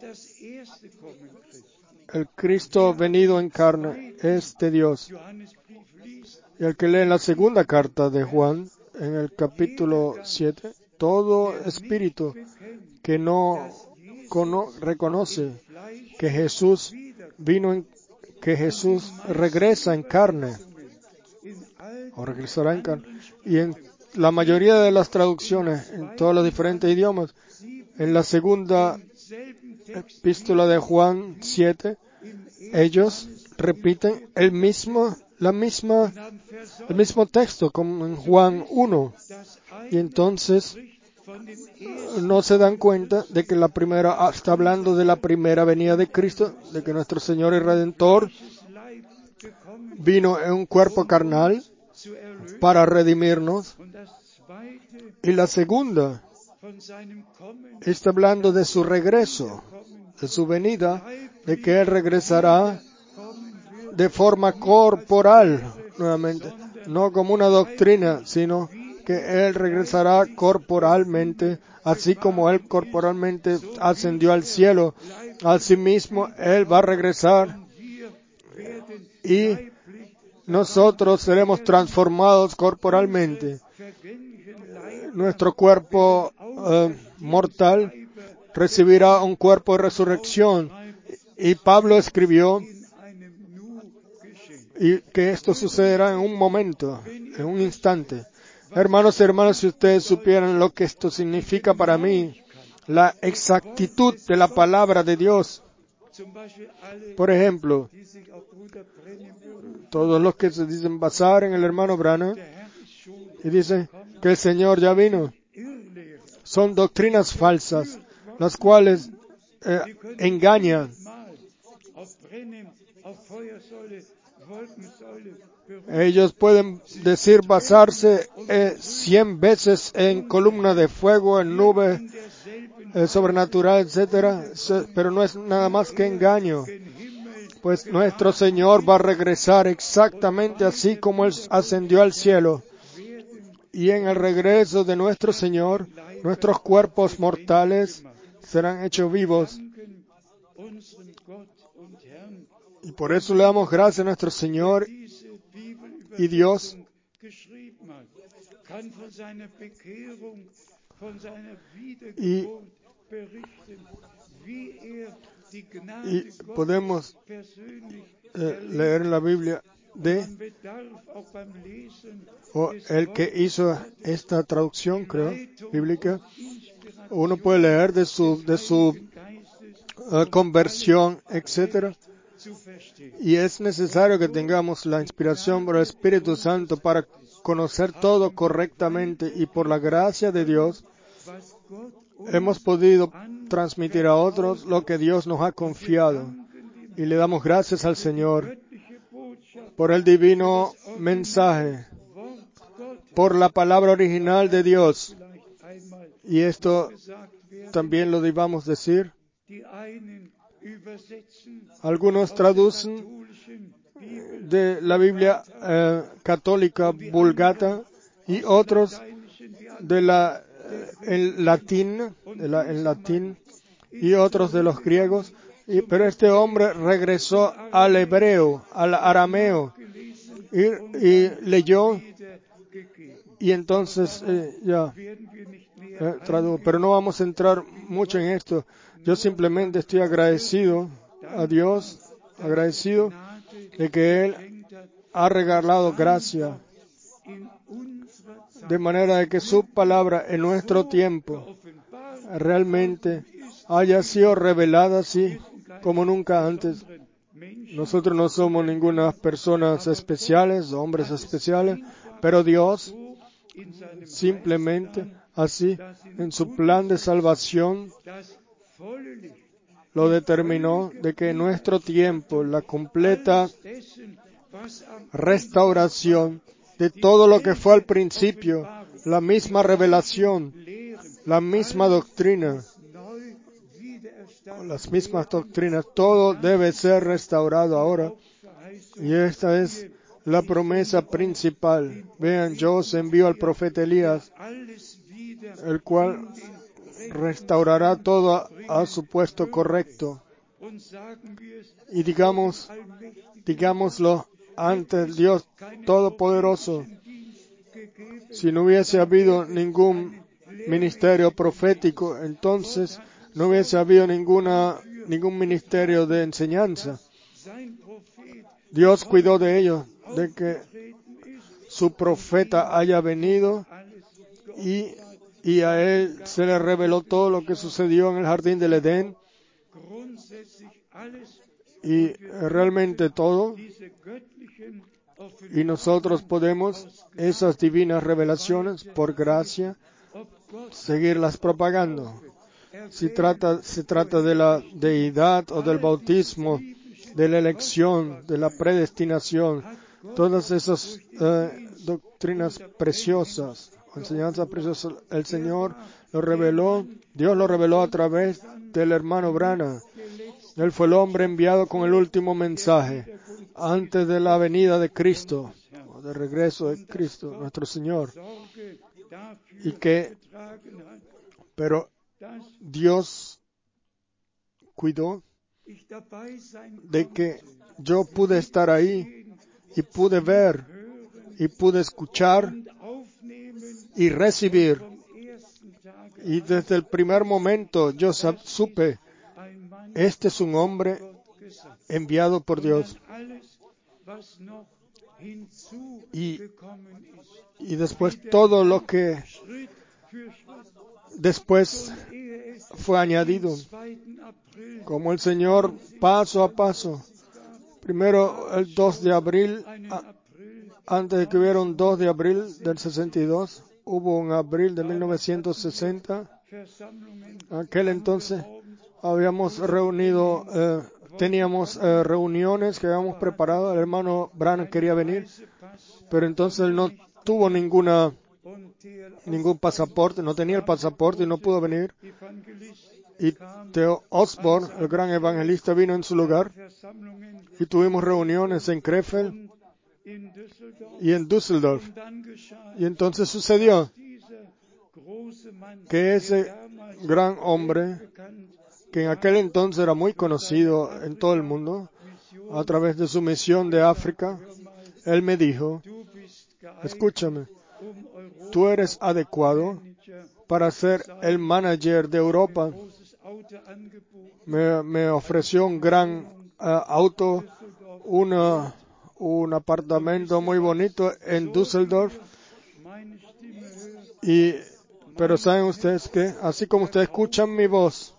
el Cristo venido en carne, es de Dios. Y el que lee en la segunda carta de Juan, en el capítulo siete, todo espíritu que no cono, reconoce que Jesús vino en, que Jesús regresa en carne, o regresará en carne, y en la mayoría de las traducciones, en todos los diferentes idiomas, en la segunda epístola de Juan siete, ellos repiten el mismo, la misma, el mismo texto como en Juan uno, y entonces no se dan cuenta de que la primera está hablando de la primera venida de Cristo, de que nuestro Señor y Redentor vino en un cuerpo carnal para redimirnos. Y la segunda está hablando de su regreso, de su venida, de que Él regresará de forma corporal nuevamente, no como una doctrina, sino que Él regresará corporalmente, así como Él corporalmente ascendió al cielo. Asimismo, Él va a regresar y nosotros seremos transformados corporalmente. Nuestro cuerpo eh, mortal recibirá un cuerpo de resurrección. Y Pablo escribió y que esto sucederá en un momento, en un instante. Hermanos y hermanas, si ustedes supieran lo que esto significa para mí, la exactitud de la palabra de Dios. Por ejemplo, todos los que se dicen basar en el hermano Branham y dicen que el Señor ya vino, son doctrinas falsas, las cuales eh, engañan. Ellos pueden decir basarse eh, cien veces en columna de fuego, en nube eh, sobrenatural, etcétera, pero no es nada más que engaño. Pues nuestro Señor va a regresar exactamente así como Él ascendió al cielo. Y en el regreso de nuestro Señor, nuestros cuerpos mortales serán hechos vivos. Y por eso le damos gracias a nuestro Señor y Dios. Y, y podemos eh, leer en la Biblia de o el que hizo esta traducción, creo, bíblica. Uno puede leer de su de su uh, conversión, etcétera. Y es necesario que tengamos la inspiración por el Espíritu Santo para conocer todo correctamente, y por la gracia de Dios hemos podido transmitir a otros lo que Dios nos ha confiado. Y le damos gracias al Señor por el divino mensaje, por la palabra original de Dios. Y esto también lo debamos decir. Algunos traducen de la Biblia eh, católica Vulgata y otros de la el latín, de la, el latín y otros de los griegos. Y, pero este hombre regresó al hebreo, al arameo y, y leyó y entonces eh, ya eh, tradujo. Pero no vamos a entrar mucho en esto. Yo simplemente estoy agradecido a Dios, agradecido de que Él ha regalado gracia, de manera de que su palabra en nuestro tiempo realmente haya sido revelada así como nunca antes. Nosotros no somos ninguna personas especiales, hombres especiales, pero Dios simplemente así en su plan de salvación lo determinó de que en nuestro tiempo la completa restauración de todo lo que fue al principio, la misma revelación, la misma doctrina, las mismas doctrinas, todo debe ser restaurado ahora. Y esta es la promesa principal. Vean, yo os envío al profeta Elías, el cual restaurará todo a, a su puesto correcto. Y digamos, digámoslo ante el Dios Todopoderoso, si no hubiese habido ningún ministerio profético, entonces no hubiese habido ninguna, ningún ministerio de enseñanza. Dios cuidó de ello, de que su profeta haya venido y, y a él se le reveló todo lo que sucedió en el jardín del Edén. Y realmente todo. Y nosotros podemos esas divinas revelaciones, por gracia, seguirlas propagando. Si trata, se trata de la deidad o del bautismo, de la elección, de la predestinación, todas esas eh, doctrinas preciosas enseñanza preciosa. El Señor lo reveló, Dios lo reveló a través del hermano Branham. Él fue el hombre enviado con el último mensaje antes de la venida de Cristo, o de regreso de Cristo, nuestro Señor. Y que, pero Dios cuidó de que yo pude estar ahí y pude ver y pude escuchar y recibir. Y desde el primer momento yo supe, este es un hombre enviado por Dios. Y, y después todo lo que después fue añadido, como el Señor paso a paso. Primero el dos de abril, a, antes de que hubiera un dos de abril del sesenta y dos, hubo un abril de mil novecientos sesenta. Aquel entonces habíamos reunido, eh, teníamos eh, reuniones que habíamos preparado. El hermano Branham quería venir, pero entonces él no tuvo ninguna ningún pasaporte, no tenía el pasaporte y no pudo venir. Y Theo Osborne, el gran evangelista, vino en su lugar y tuvimos reuniones en Krefeld y en Düsseldorf. Y entonces sucedió que ese gran hombre, que en aquel entonces era muy conocido en todo el mundo, a través de su misión de África, él me dijo, escúchame, tú eres adecuado para ser el manager de Europa. Me, me ofreció un gran uh, auto, una, un apartamento muy bonito en Düsseldorf. Y, pero saben ustedes que, así como ustedes escuchan mi voz,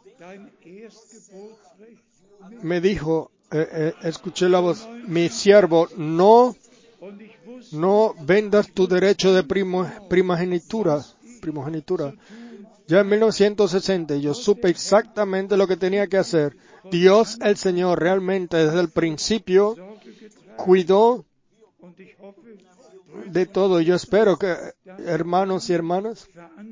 me dijo, eh, eh, escuché la voz, mi siervo, no, no vendas tu derecho de primo, primogenitura, primogenitura. Ya en mil novecientos sesenta yo supe exactamente lo que tenía que hacer. Dios, el Señor, realmente desde el principio cuidó de todo. Yo espero que, hermanos y hermanas,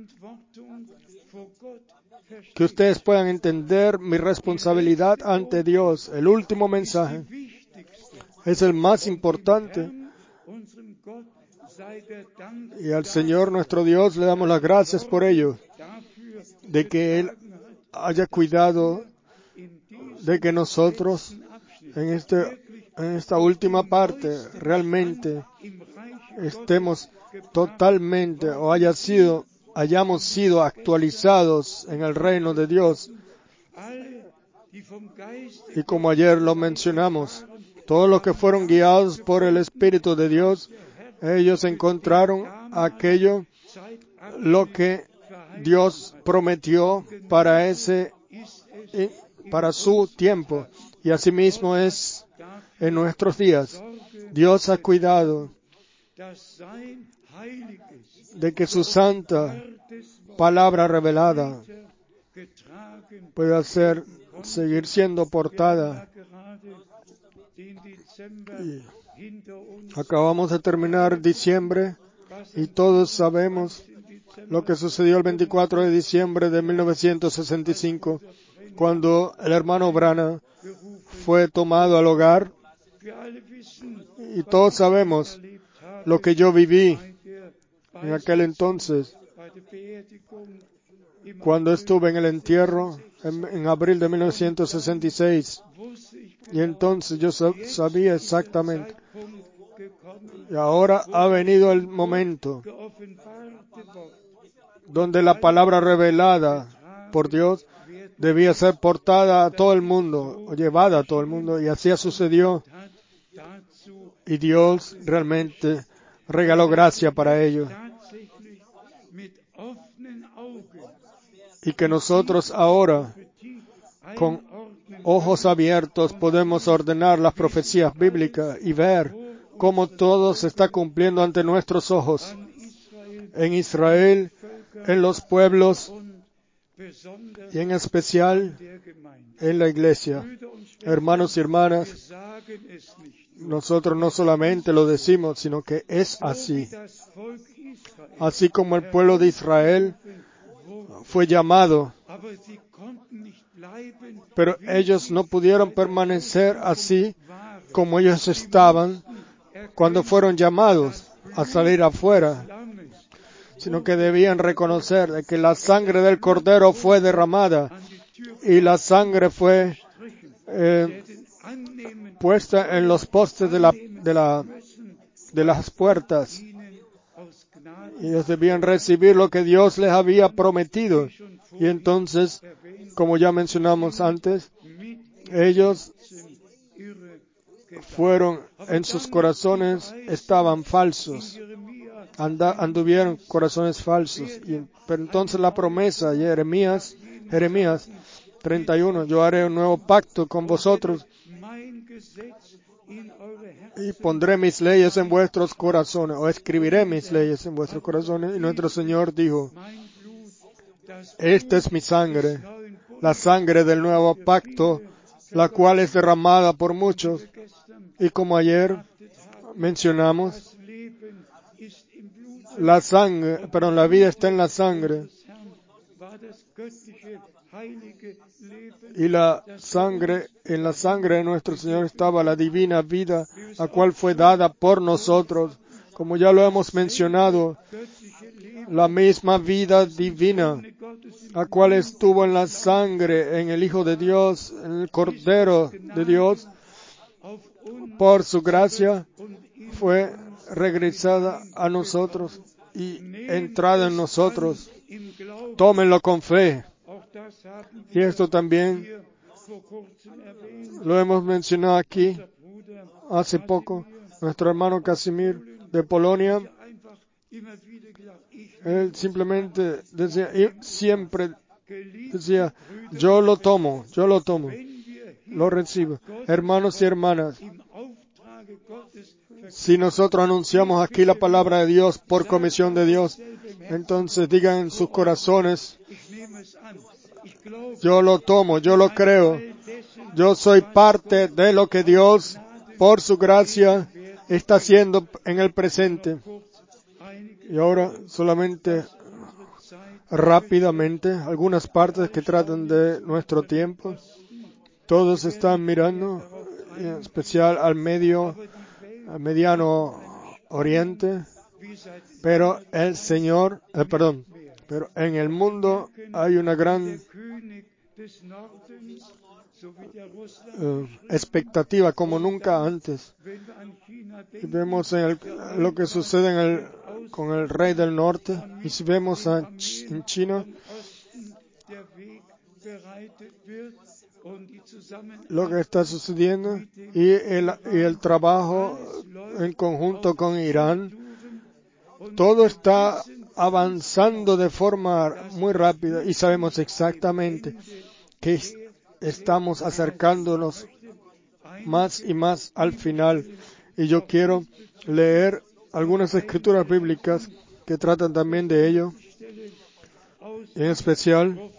que ustedes puedan entender mi responsabilidad ante Dios. El último mensaje es el más importante. Y al Señor nuestro Dios le damos las gracias por ello, de que Él haya cuidado de que nosotros en, este, en esta última parte realmente estemos totalmente o haya sido, hayamos sido actualizados en el reino de Dios. Y como ayer lo mencionamos, todos los que fueron guiados por el Espíritu de Dios, ellos encontraron aquello lo que Dios prometió para ese, para su tiempo. Y asimismo es en nuestros días. Dios ha cuidado de que su santa palabra revelada pueda ser, seguir siendo portada. Y acabamos de terminar diciembre y todos sabemos lo que sucedió el veinticuatro de diciembre de mil novecientos sesenta y cinco, cuando el hermano Branham fue tomado al hogar. Y todos sabemos lo que yo viví en aquel entonces, cuando estuve en el entierro en, en abril de mil novecientos sesenta y seis. Y entonces yo sabía exactamente. Y ahora ha venido el momento donde la palabra revelada por Dios debía ser portada a todo el mundo, o llevada a todo el mundo, y así sucedió. Y Dios realmente regaló gracia para ello. Y que nosotros ahora, con ojos abiertos, podemos ordenar las profecías bíblicas y ver cómo todo se está cumpliendo ante nuestros ojos. En Israel, en los pueblos y en especial en la iglesia. Hermanos y hermanas, nosotros no solamente lo decimos, sino que es así. así como el pueblo de Israel fue llamado. Pero ellos no pudieron permanecer así como ellos estaban cuando fueron llamados a salir afuera, sino que debían reconocer de que la sangre del Cordero fue derramada y la sangre fue eh, puesta en los postes de, la, de, la, de las puertas. Y ellos debían recibir lo que Dios les había prometido. Y entonces, como ya mencionamos antes, ellos fueron, en sus corazones estaban falsos, Anda, anduvieron corazones falsos. Y, pero entonces la promesa, Jeremías, Jeremías treinta y uno, yo haré un nuevo pacto con vosotros y pondré mis leyes en vuestros corazones, o escribiré mis leyes en vuestros corazones. Y nuestro Señor dijo, esta es mi sangre, la sangre del nuevo pacto, la cual es derramada por muchos. Y como ayer mencionamos, la sangre, perdón, la vida está en la sangre. Y la sangre, en la sangre de nuestro Señor estaba la divina vida, la cual fue dada por nosotros. Como ya lo hemos mencionado, la misma vida divina, la cual estuvo en la sangre, en el Hijo de Dios, en el Cordero de Dios, por su gracia, fue regresada a nosotros y entrada en nosotros. Tómenlo con fe. Y esto también lo hemos mencionado aquí hace poco. Nuestro hermano Casimir de Polonia, él simplemente decía, y siempre decía, yo lo tomo, yo lo tomo, lo recibo. Hermanos y hermanas, si nosotros anunciamos aquí la palabra de Dios por comisión de Dios, entonces digan en sus corazones, yo lo tomo, yo lo creo, yo soy parte de lo que Dios, por su gracia, está haciendo en el presente. Y ahora solamente rápidamente algunas partes que tratan de nuestro tiempo. Todos están mirando, en especial al medio, al mediano oriente, pero el Señor, eh, perdón, pero en el mundo hay una gran Uh, expectativa como nunca antes. Y vemos en el, lo que sucede en el, con el rey del norte, y si vemos a, en China lo que está sucediendo y el, y el trabajo en conjunto con Irán, todo está avanzando de forma muy rápida y sabemos exactamente que estamos acercándonos más y más al final. Y yo quiero leer algunas escrituras bíblicas que tratan también de ello. En especial,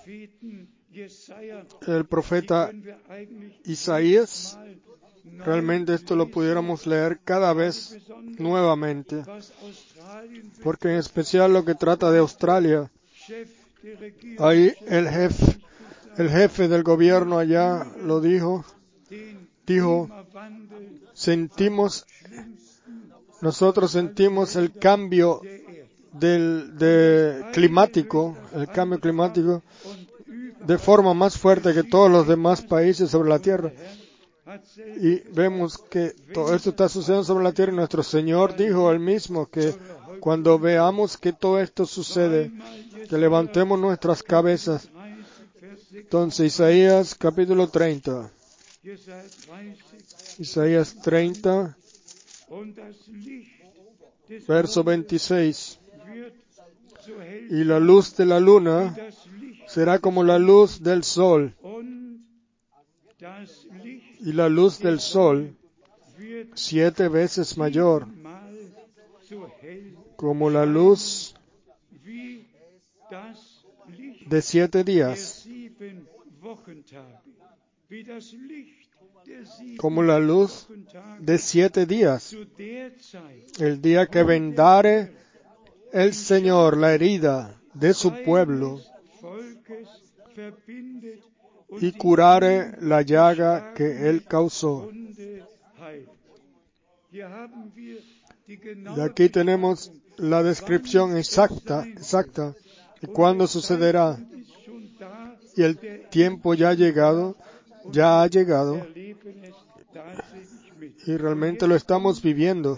el profeta Isaías. Realmente esto lo pudiéramos leer cada vez nuevamente. Porque en especial lo que trata de Australia. Ahí el jefe El jefe del gobierno allá lo dijo, dijo, sentimos, nosotros sentimos el cambio del, de climático, el cambio climático, de forma más fuerte que todos los demás países sobre la tierra. Y vemos que todo esto está sucediendo sobre la tierra y nuestro Señor dijo él mismo que cuando veamos que todo esto sucede, que levantemos nuestras cabezas. Entonces, Isaías capítulo treinta. Isaías treinta, verso veintiséis. Y la luz de la luna será como la luz del sol. Y la luz del sol siete veces mayor, como la luz de siete días, como la luz de siete días, el día que vendare el Señor la herida de su pueblo y curare la llaga que Él causó. Y aquí tenemos la descripción exacta, exacta de cuándo sucederá. Y el tiempo ya ha llegado, ya ha llegado, y realmente lo estamos viviendo.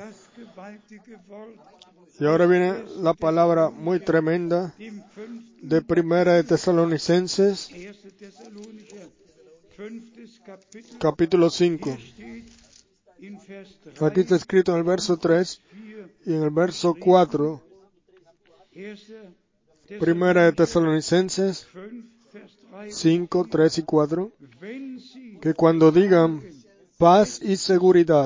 Y ahora viene la palabra muy tremenda de Primera de Tesalonicenses, capítulo cinco. Aquí está escrito en el verso tres y en el verso cuatro. Primera de Tesalonicenses cinco, tres y cuatro. Que cuando digan paz y seguridad,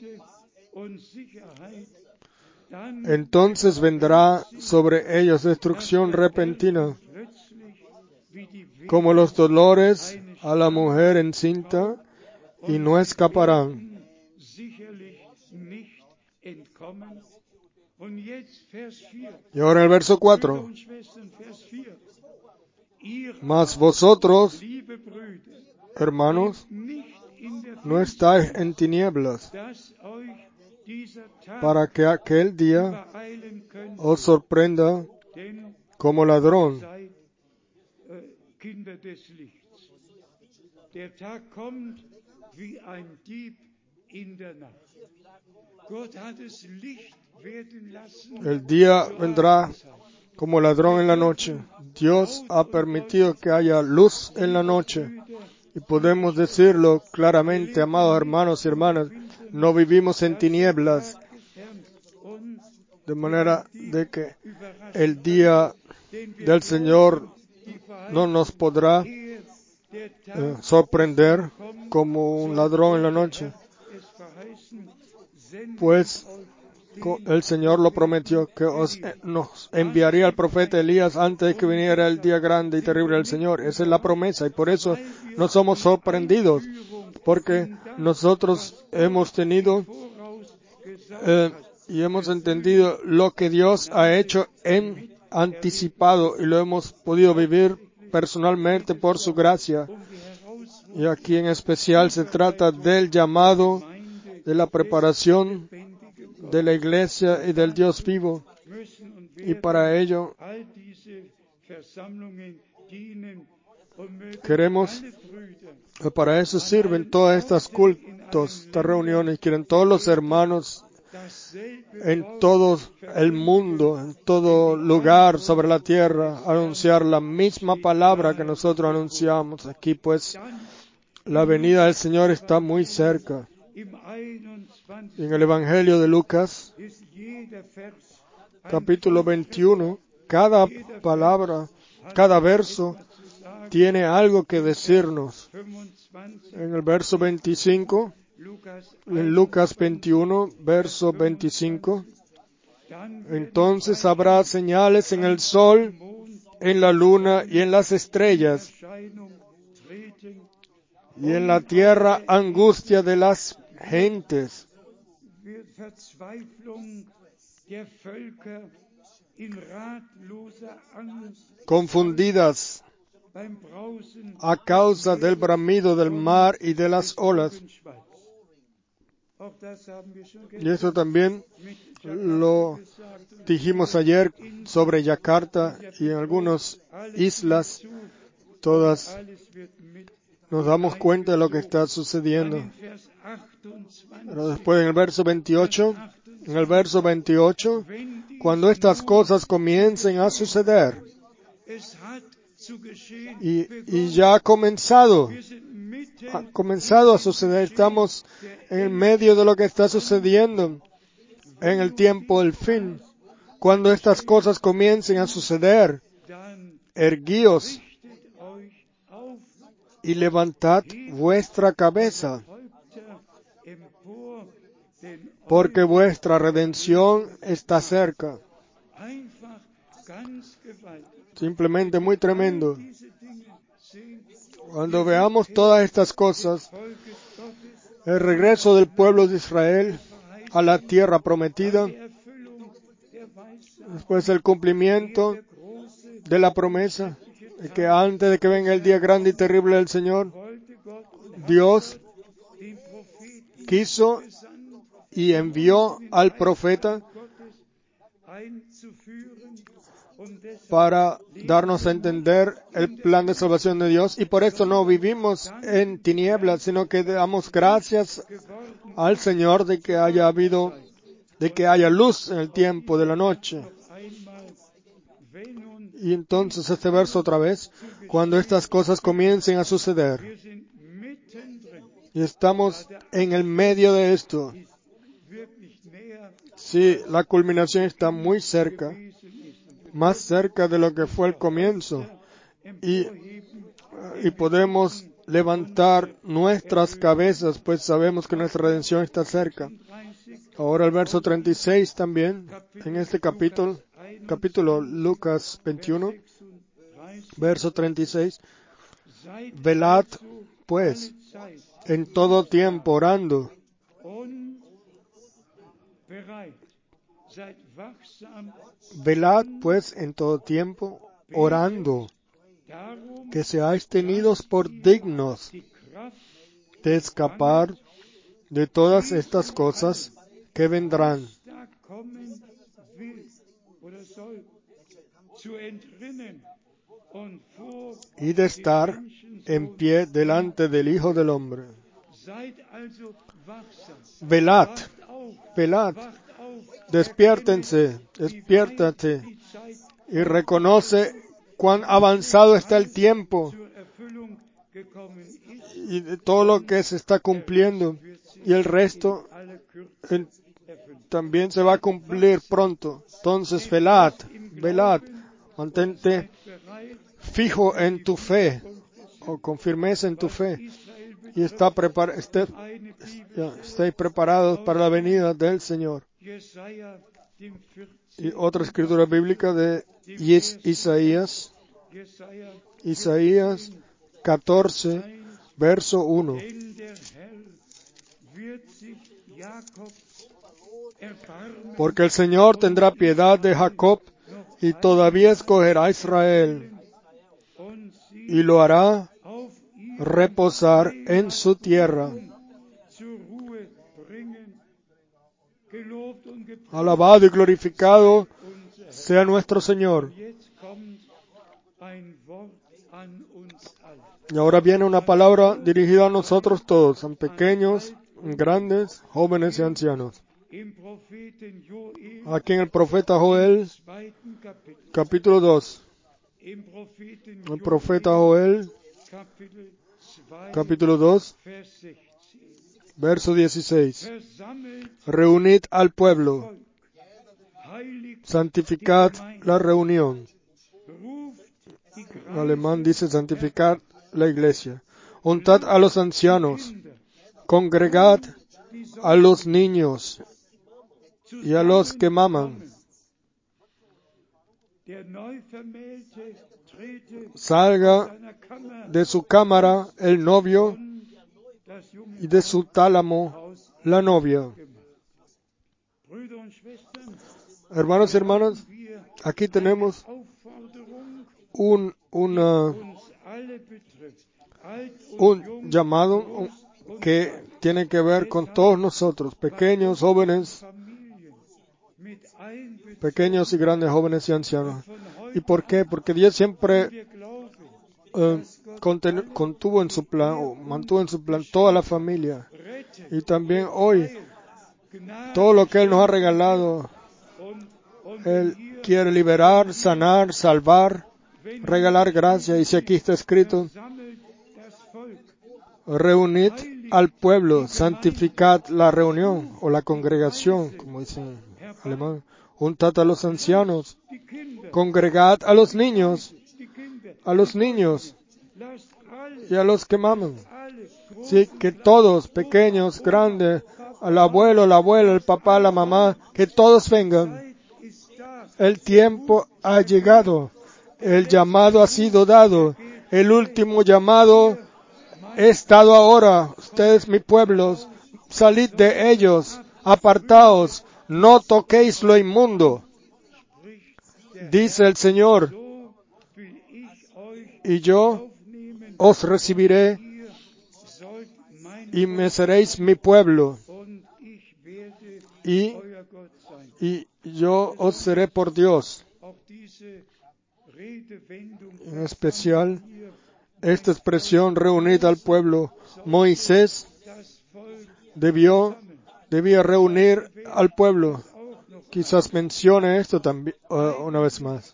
entonces vendrá sobre ellos destrucción repentina, como los dolores a la mujer encinta, y no escaparán. Y ahora el verso cuatro. Mas vosotros, hermanos, no estáis en tinieblas, para que aquel día os sorprenda como ladrón. El día vendrá como ladrón en la noche. Dios ha permitido que haya luz en la noche. Y podemos decirlo claramente, amados hermanos y hermanas, no vivimos en tinieblas, de manera de que el día del Señor no nos podrá eh, sorprender como un ladrón en la noche, pues el Señor lo prometió, que os, nos enviaría al profeta Elías antes de que viniera el día grande y terrible del Señor. Esa es la promesa, y por eso no somos sorprendidos, porque nosotros hemos tenido eh, y hemos entendido lo que Dios ha hecho en anticipado, y lo hemos podido vivir personalmente por su gracia. Y aquí en especial se trata del llamado, de la preparación de la iglesia y del Dios vivo, y para ello queremos, para eso sirven todas estas cultos, estas reuniones, quieren todos los hermanos en todo el mundo, en todo lugar sobre la tierra, anunciar la misma palabra que nosotros anunciamos aquí, pues la venida del Señor está muy cerca. En el Evangelio de Lucas, capítulo veintiuno, cada palabra, cada verso tiene algo que decirnos. En el verso veinticinco, en Lucas veintiuno, verso veinticinco, entonces habrá señales en el sol, en la luna y en las estrellas, y en la tierra angustia de las gentes, confundidas a causa del bramido del mar y de las olas. Y eso también lo dijimos ayer sobre Yakarta y en algunas islas, todas nos damos cuenta de lo que está sucediendo. Pero después en el verso veintiocho, en el verso veintiocho, cuando estas cosas comiencen a suceder, y, y ya ha comenzado, ha comenzado a suceder, estamos en medio de lo que está sucediendo en el tiempo del fin. Cuando estas cosas comiencen a suceder, erguíos y levantad vuestra cabeza, porque vuestra redención está cerca. Simplemente muy tremendo. Cuando veamos todas estas cosas, el regreso del pueblo de Israel a la tierra prometida, Después el cumplimiento de la promesa de que antes de que venga el día grande y terrible del Señor, Dios quiso y envió al profeta para darnos a entender el plan de salvación de Dios, y por esto no vivimos en tinieblas, sino que damos gracias al Señor de que haya habido, de que haya luz en el tiempo de la noche. Y entonces este verso otra vez, cuando estas cosas comiencen a suceder, y estamos en el medio de esto. Sí, la culminación está muy cerca, más cerca de lo que fue el comienzo, y, y podemos levantar nuestras cabezas, pues sabemos que nuestra redención está cerca. Ahora el verso treinta y seis también, en este capítulo, capítulo Lucas veintiuno, verso treinta y seis, velad pues en todo tiempo orando. Velad pues en todo tiempo orando, que seáis tenidos por dignos de escapar de todas estas cosas que vendrán y de estar en pie delante del Hijo del Hombre. Velad, velad, despiértense, despiértate y reconoce cuán avanzado está el tiempo y de todo lo que se está cumpliendo, y el resto en, también se va a cumplir pronto. Entonces, velad, velad, mantente fijo en tu fe, o con firmeza en tu fe, y está prepar esté, estéis preparados para la venida del Señor. Y otra escritura bíblica de Is Isaías, Isaías catorce, verso uno. Porque el Señor tendrá piedad de Jacob y todavía escogerá a Israel y lo hará reposar en su tierra. Alabado y glorificado sea nuestro Señor. Y ahora viene una palabra dirigida a nosotros todos, a pequeños, grandes, jóvenes y ancianos. Aquí en el profeta Joel, capítulo dos. El profeta Joel, capítulo dos, verso dieciséis. Reunid al pueblo, santificad la reunión. En alemán dice santificad la iglesia. Juntad a los ancianos, congregad a los niños y a los que maman. Salga de su cámara el novio y de su tálamo la novia. Hermanos y hermanas, aquí tenemos un, una, un llamado un, que tiene que ver con todos nosotros, pequeños, jóvenes, pequeños y grandes, jóvenes y ancianos. ¿Y por qué? Porque Dios siempre eh, conten, contuvo en su plan, o mantuvo en su plan toda la familia. Y también hoy, todo lo que Él nos ha regalado, Él quiere liberar, sanar, salvar, regalar gracia. Y si aquí está escrito, reunid al pueblo, santificad la reunión o la congregación, como dicen en alemán. Juntad a los ancianos, congregad a los niños, a los niños y a los que maman. Sí, que todos, pequeños, grandes, al abuelo, la abuela, el papá, la mamá, que todos vengan. El tiempo ha llegado, el llamado ha sido dado, el último llamado es dado ahora. Ustedes, mi pueblo, salid de ellos, apartaos, no toquéis lo inmundo. dice el Señor, y yo os recibiré y me seréis mi pueblo, y, y yo os seré por Dios. En especial, esta expresión reunida al pueblo, Moisés debió, debía reunir al pueblo. Quizás mencione esto también uh, una vez más.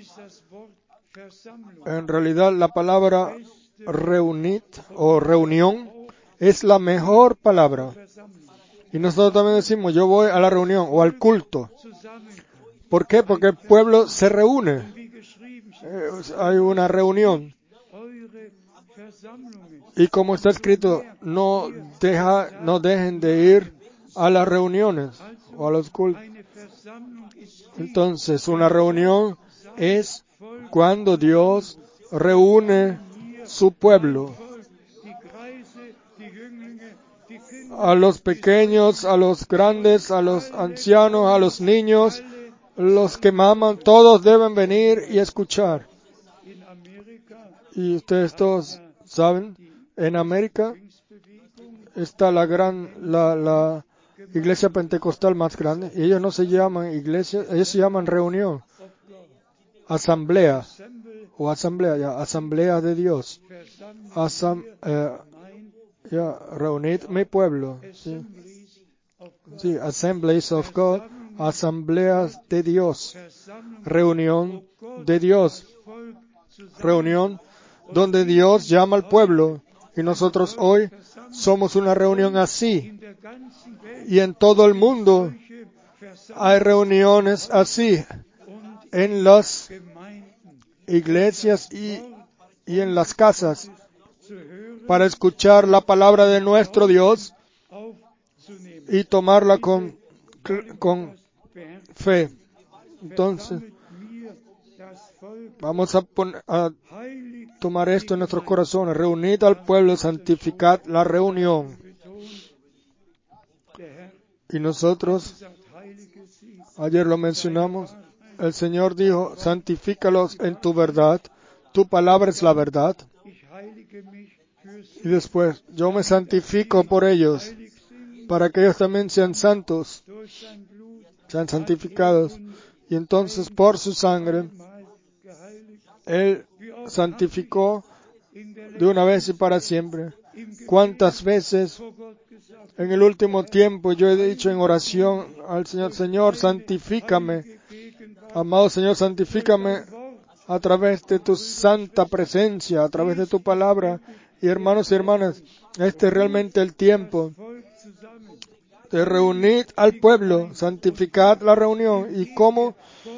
En realidad, la palabra reunir o reunión es la mejor palabra. Y nosotros también decimos, yo voy a la reunión o al culto. ¿Por qué? Porque el pueblo se reúne. Eh, hay una reunión. Y como está escrito, no, deja, no dejen de ir a las reuniones o a los cultos. Entonces, una reunión es cuando Dios reúne su pueblo, a los pequeños, a los grandes, a los ancianos, a los niños, los que maman, todos deben venir y escuchar. Y ustedes todos saben, en América está la gran, la, la iglesia pentecostal más grande, y ellos no se llaman iglesia, ellos se llaman reunión, asamblea, o asamblea, ya, asamblea de Dios, Asam, eh, ya, reunid mi pueblo, ¿sí? Sí, assemblies of God, asambleas de Dios, reunión de Dios, reunión donde Dios llama al pueblo, y nosotros hoy somos una reunión así, y en todo el mundo hay reuniones así, en las iglesias y, y en las casas, para escuchar la palabra de nuestro Dios y tomarla con, con fe. Entonces, vamos a, poner, a tomar esto en nuestros corazones. Reunid al pueblo, santificad la reunión. Y nosotros, ayer lo mencionamos, el Señor dijo, santifícalos en tu verdad, tu palabra es la verdad. Y después, yo me santifico por ellos, para que ellos también sean santos, sean santificados. Y entonces, por su sangre, Él santificó de una vez y para siempre. ¿Cuántas veces en el último tiempo yo he dicho en oración al Señor, Señor, santifícame, amado Señor, santifícame a través de tu santa presencia, a través de tu palabra? Y hermanos y hermanas, este es realmente el tiempo de reunir al pueblo, santificar la reunión. ¿Y cómo?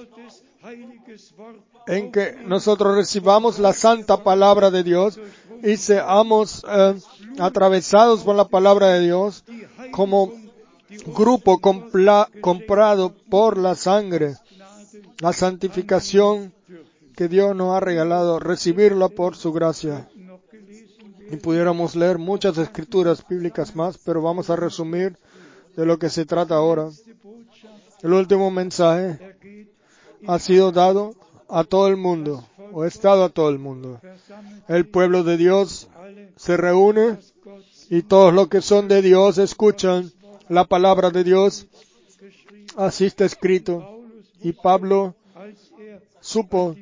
En que nosotros recibamos la santa palabra de Dios y seamos eh, atravesados por la palabra de Dios como grupo compla- comprado por la sangre, la santificación que Dios nos ha regalado, recibirla por su gracia. Y pudiéramos leer muchas escrituras bíblicas más, pero vamos a resumir de lo que se trata ahora. El último mensaje ha sido dado a todo el mundo, o ha estado a todo el mundo. El pueblo de Dios se reúne y todos los que son de Dios escuchan la palabra de Dios. Así está escrito. Y Pablo supo,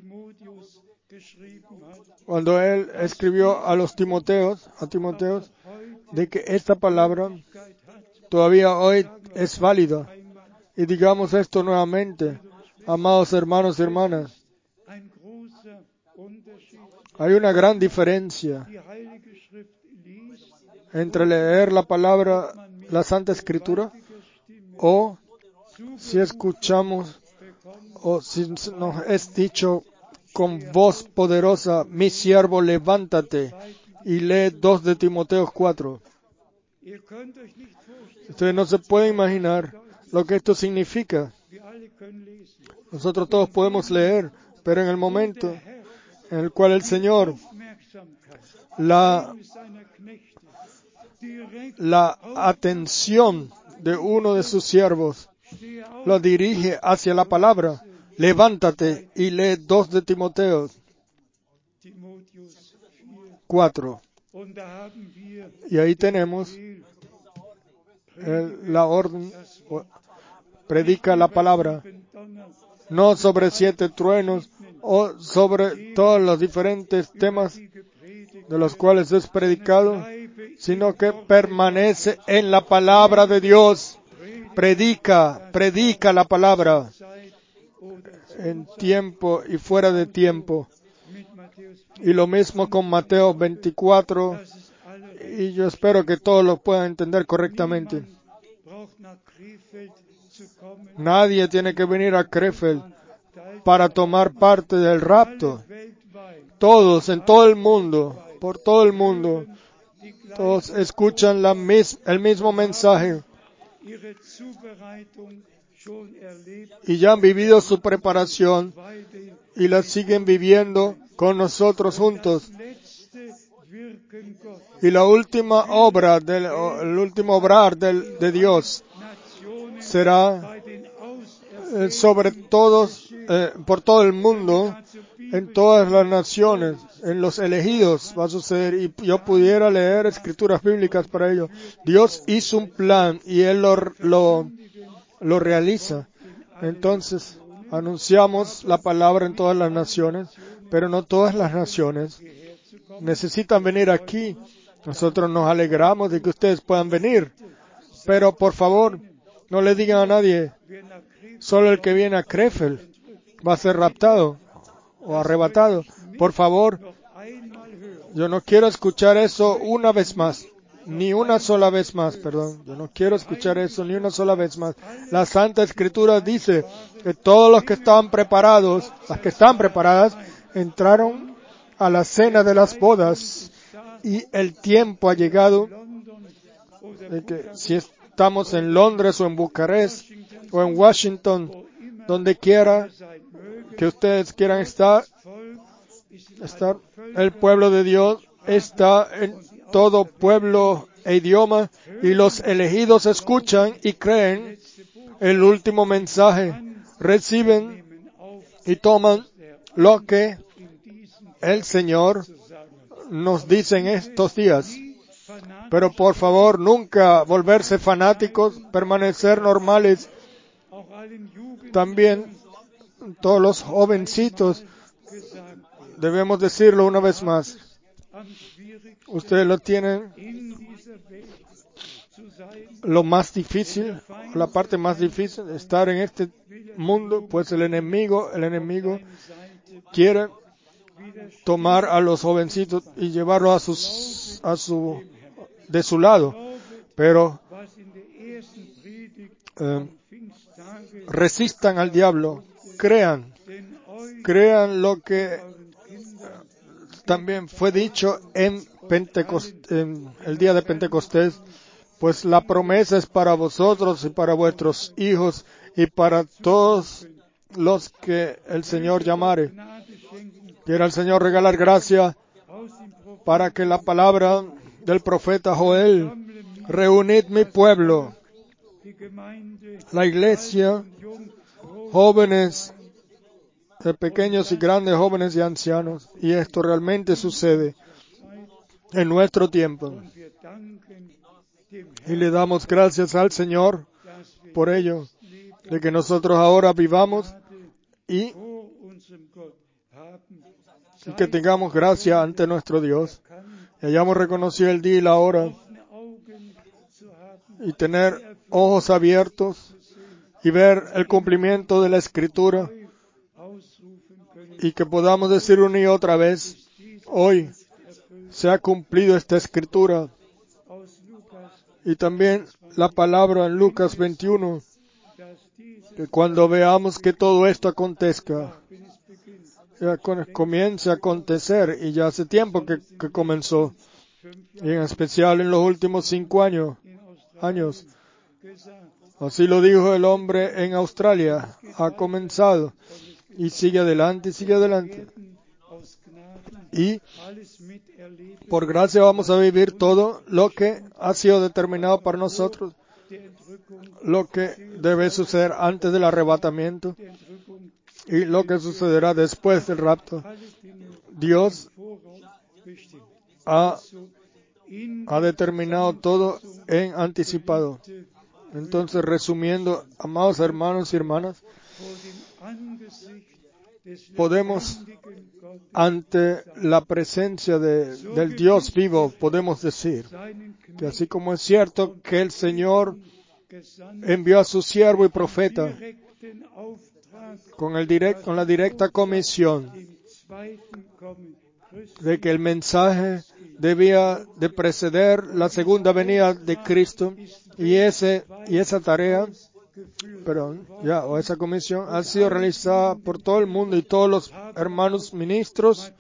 cuando él escribió a los Timoteos, a Timoteos, de que esta palabra todavía hoy es válida. Y digamos esto nuevamente, amados hermanos y hermanas, hay una gran diferencia entre leer la palabra, la Santa Escritura, o si escuchamos, o si nos es dicho con voz poderosa, mi siervo, levántate y lee dos de Timoteo cuatro. Ustedes no se pueden imaginar lo que esto significa. Nosotros todos podemos leer, pero en el momento en el cual el Señor la, la atención de uno de sus siervos lo dirige hacia la palabra, levántate y lee dos de Timoteo cuatro. Y ahí tenemos el, la orden, predica la palabra, no sobre siete truenos o sobre todos los diferentes temas de los cuales es predicado, sino que permanece en la palabra de Dios. Predica, predica la palabra en tiempo y fuera de tiempo. Y lo mismo con Mateo veinticuatro, y yo espero que todos lo puedan entender correctamente. Nadie tiene que venir a Krefeld para tomar parte del rapto. Todos, en todo el mundo, por todo el mundo, todos escuchan la mis, el mismo mensaje y ya han vivido su preparación y la siguen viviendo con nosotros juntos. Y la última obra, del, el último obrar del, de Dios será eh, sobre todos, eh, por todo el mundo, en todas las naciones, en los elegidos va a suceder. Y yo pudiera leer escrituras bíblicas para ello. Dios hizo un plan y Él lo, lo, lo realiza. Entonces, anunciamos la palabra en todas las naciones, pero no todas las naciones necesitan venir aquí. Nosotros nos alegramos de que ustedes puedan venir, pero por favor, no le digan a nadie, solo el que viene a Krefeld va a ser raptado o arrebatado. Por favor, yo no quiero escuchar eso una vez más, ni una sola vez más, perdón. Yo no quiero escuchar eso ni una sola vez más. La Santa Escritura dice que todos los que estaban preparados, las que están preparadas, entraron a la cena de las bodas, y el tiempo ha llegado de que si estamos en Londres o en Bucarest o en Washington, donde quiera que ustedes quieran estar, estar, el pueblo de Dios está en todo pueblo e idioma, y los elegidos escuchan y creen el último mensaje, reciben y toman lo que el Señor nos dice en estos días. Pero por favor, nunca volverse fanáticos, permanecer normales. También todos los jovencitos, debemos decirlo una vez más, ustedes lo tienen lo más difícil, la parte más difícil, estar en este mundo, pues el enemigo, el enemigo quiere tomar a los jovencitos y llevarlos a sus, a su, de su lado, pero eh, resistan al diablo, crean, crean lo que también fue dicho en Pentecost, en el día de Pentecostés, pues la promesa es para vosotros y para vuestros hijos y para todos los que el Señor llamare. Quiera el Señor regalar gracia para que la palabra del profeta Joel, reunid mi pueblo, la iglesia, jóvenes, pequeños y grandes, jóvenes y ancianos, y esto realmente sucede en nuestro tiempo. Y le damos gracias al Señor por ello, de que nosotros ahora vivamos y, y que tengamos gracia ante nuestro Dios, y hayamos reconocido el día y la hora, y tener ojos abiertos y ver el cumplimiento de la Escritura, y que podamos decir una y otra vez, hoy se ha cumplido esta Escritura. Y también la palabra en Lucas veintiuno, que cuando veamos que todo esto acontezca, ya comience a acontecer, y ya hace tiempo que, que comenzó, y en especial en los últimos cinco años, años. Así lo dijo el hombre en Australia, ha comenzado, y sigue adelante, y sigue adelante. Y por gracia vamos a vivir todo lo que ha sido determinado para nosotros, lo que debe suceder antes del arrebatamiento y lo que sucederá después del rapto. Dios ha, ha determinado todo en anticipado. Entonces, resumiendo, amados hermanos y hermanas, podemos, ante la presencia de, del Dios vivo, podemos decir que así como es cierto que el Señor envió a su siervo y profeta con, el direct, con la directa comisión de que el mensaje debía de preceder la segunda venida de Cristo, y, ese, y esa tarea, perdón, ya, o esa comisión ha sido realizada por todo el mundo y todos los hermanos ministros.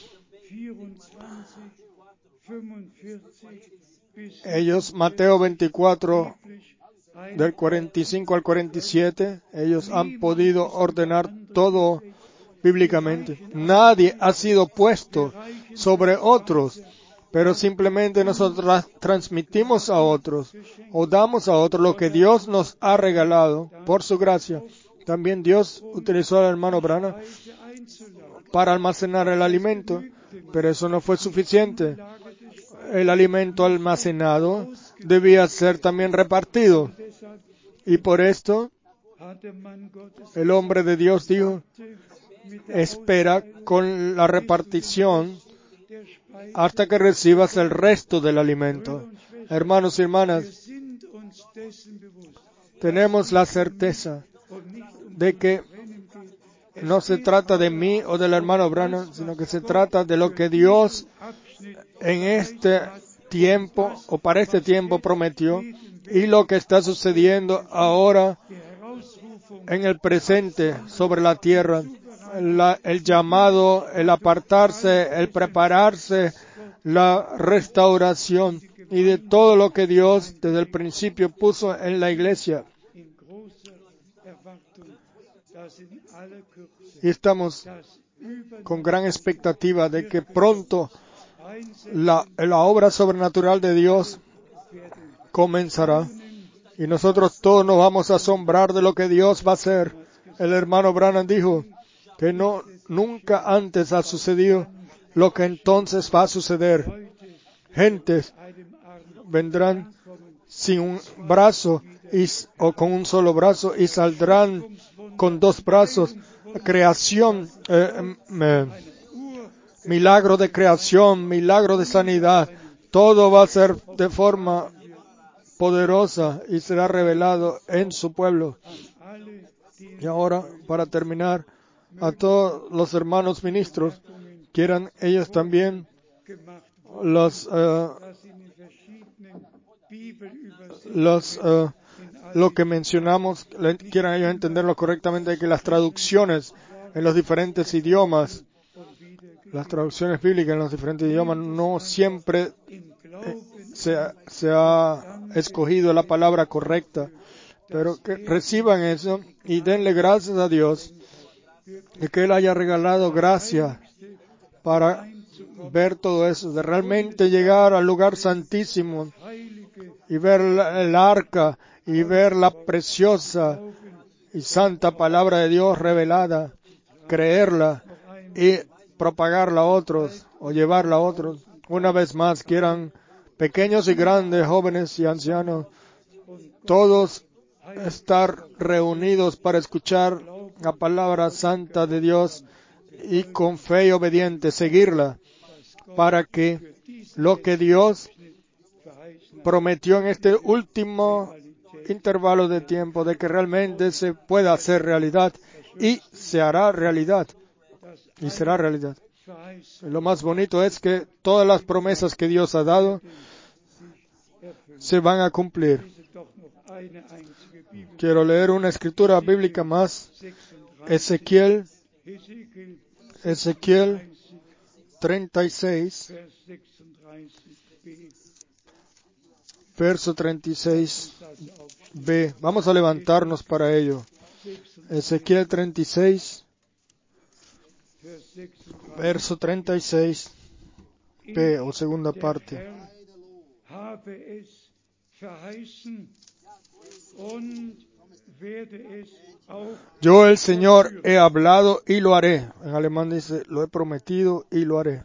Ellos, Mateo veinticuatro, del cuarenta y cinco al cuarenta y siete, ellos han podido ordenar todo bíblicamente. Nadie ha sido puesto sobre otros, pero simplemente nosotros transmitimos a otros o damos a otros lo que Dios nos ha regalado por su gracia. También Dios utilizó al hermano Branham para almacenar el alimento, pero eso no fue suficiente. El alimento almacenado debía ser también repartido. Y por esto, el hombre de Dios dijo, espera con la repartición hasta que recibas el resto del alimento. Hermanos y hermanas, tenemos la certeza de que no se trata de mí o del hermano Branham, sino que se trata de lo que Dios en este tiempo o para este tiempo prometió y lo que está sucediendo ahora en el presente sobre la tierra. La, el llamado, el apartarse, el prepararse, la restauración y de todo lo que Dios desde el principio puso en la iglesia. Y estamos con gran expectativa de que pronto la, la obra sobrenatural de Dios comenzará y nosotros todos nos vamos a asombrar de lo que Dios va a hacer. El hermano Branham dijo que no, nunca antes ha sucedido lo que entonces va a suceder. Gentes vendrán sin un brazo y, o con un solo brazo y saldrán con dos brazos. Creación, eh, eh, milagro de creación, milagro de sanidad, todo va a ser de forma poderosa y será revelado en su pueblo. Y ahora, para terminar, a todos los hermanos ministros, quieran ellos también los, uh, los uh, lo que mencionamos, quieran ellos entenderlo correctamente, que las traducciones en los diferentes idiomas, las traducciones bíblicas en los diferentes idiomas, no siempre eh, se, se ha escogido la palabra correcta, pero que reciban eso y denle gracias a Dios de que Él haya regalado gracia para ver todo eso, de realmente llegar al lugar santísimo y ver el arca y ver la preciosa y santa palabra de Dios revelada, creerla y propagarla a otros o llevarla a otros. Una vez más, quieran pequeños y grandes, jóvenes y ancianos, todos estar reunidos para escuchar la palabra santa de Dios y con fe y obediente seguirla, para que lo que Dios prometió en este último intervalo de tiempo, de que realmente se pueda hacer realidad y se hará realidad y será realidad. Lo más bonito es que todas las promesas que Dios ha dado se van a cumplir. Quiero leer una escritura bíblica más. Ezequiel, Ezequiel treinta y seis, verso treinta y seis b. Vamos a levantarnos para ello. Ezequiel treinta y seis, verso treinta y seis b, o segunda parte. Yo, el Señor, he hablado y lo haré. En alemán dice, lo he prometido y lo haré.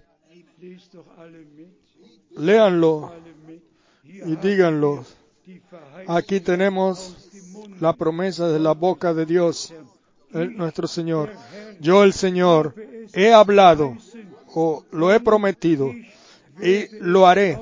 Léanlo y díganlo. Aquí tenemos la promesa de la boca de Dios, el, nuestro Señor. Yo, el Señor, he hablado o lo he prometido y lo haré.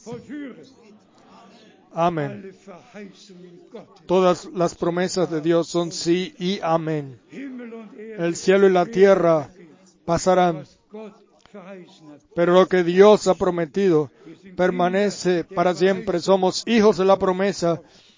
Amén. Todas las promesas de Dios son sí y amén. El cielo y la tierra pasarán, pero lo que Dios ha prometido permanece para siempre. Somos hijos de la promesa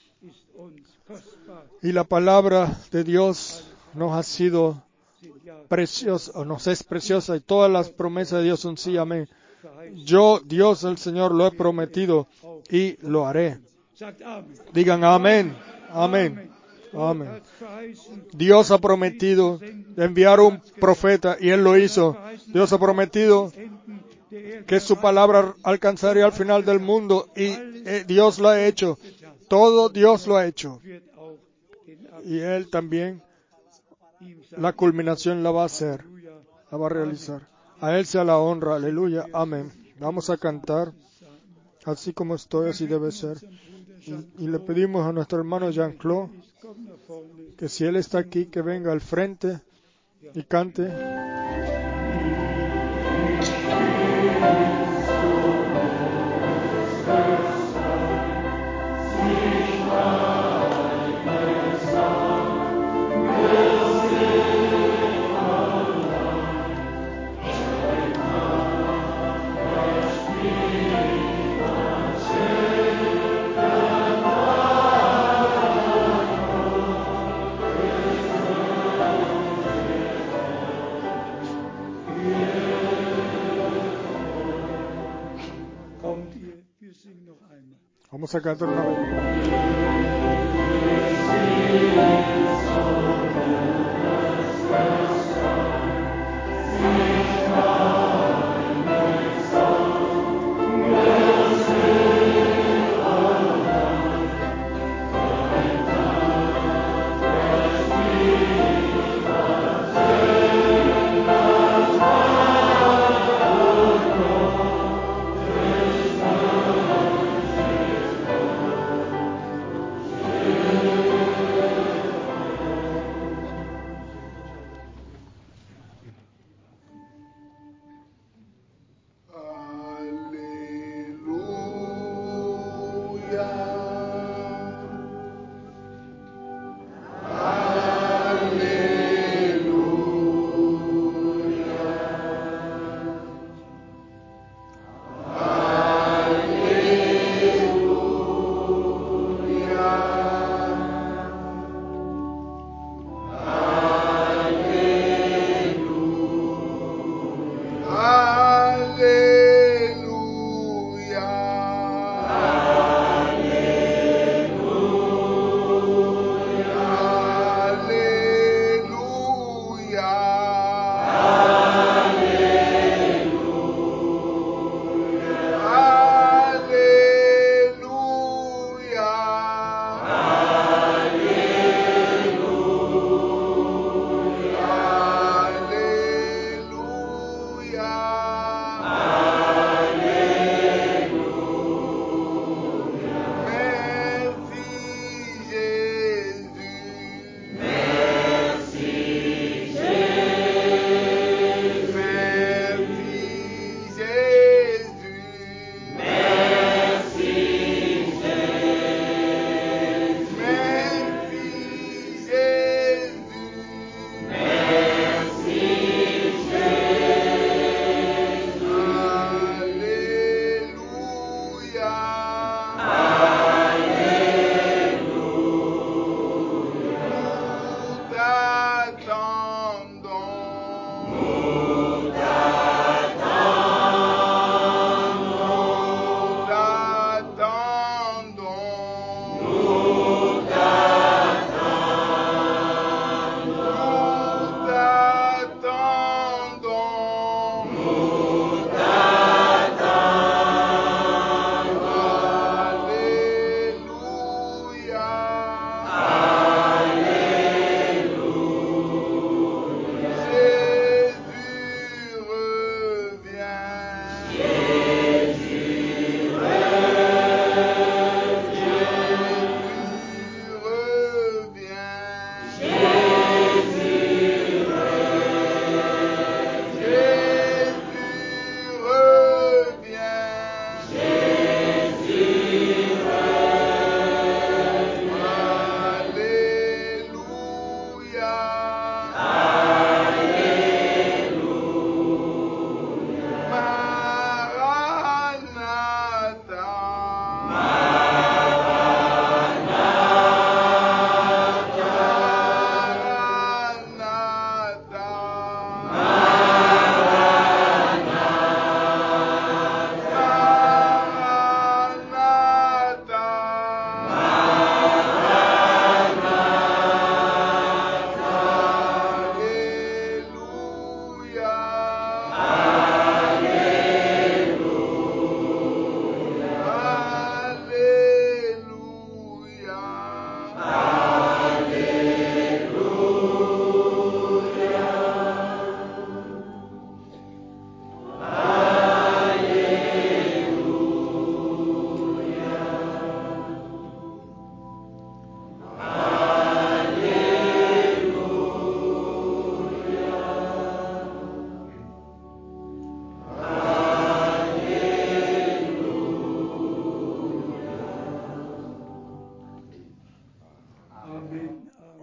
y la palabra de Dios nos ha sido preciosa, o nos es preciosa, y todas las promesas de Dios son sí, amén. Yo, Dios el Señor, lo he prometido y lo haré. Digan amén, amén, amén. Dios ha prometido enviar un profeta y Él lo hizo. Dios ha prometido que su palabra alcanzaría al final del mundo y eh, Dios lo ha hecho. Todo Dios lo ha hecho. Y Él también, la culminación la va a hacer, la va a realizar. A Él sea la honra, aleluya, amén. Vamos a cantar, así como estoy, así debe ser. Y, y le pedimos a nuestro hermano Jean-Claude que si él está aquí, que venga al frente y cante. Vamos a cantar una vez. Aleluya.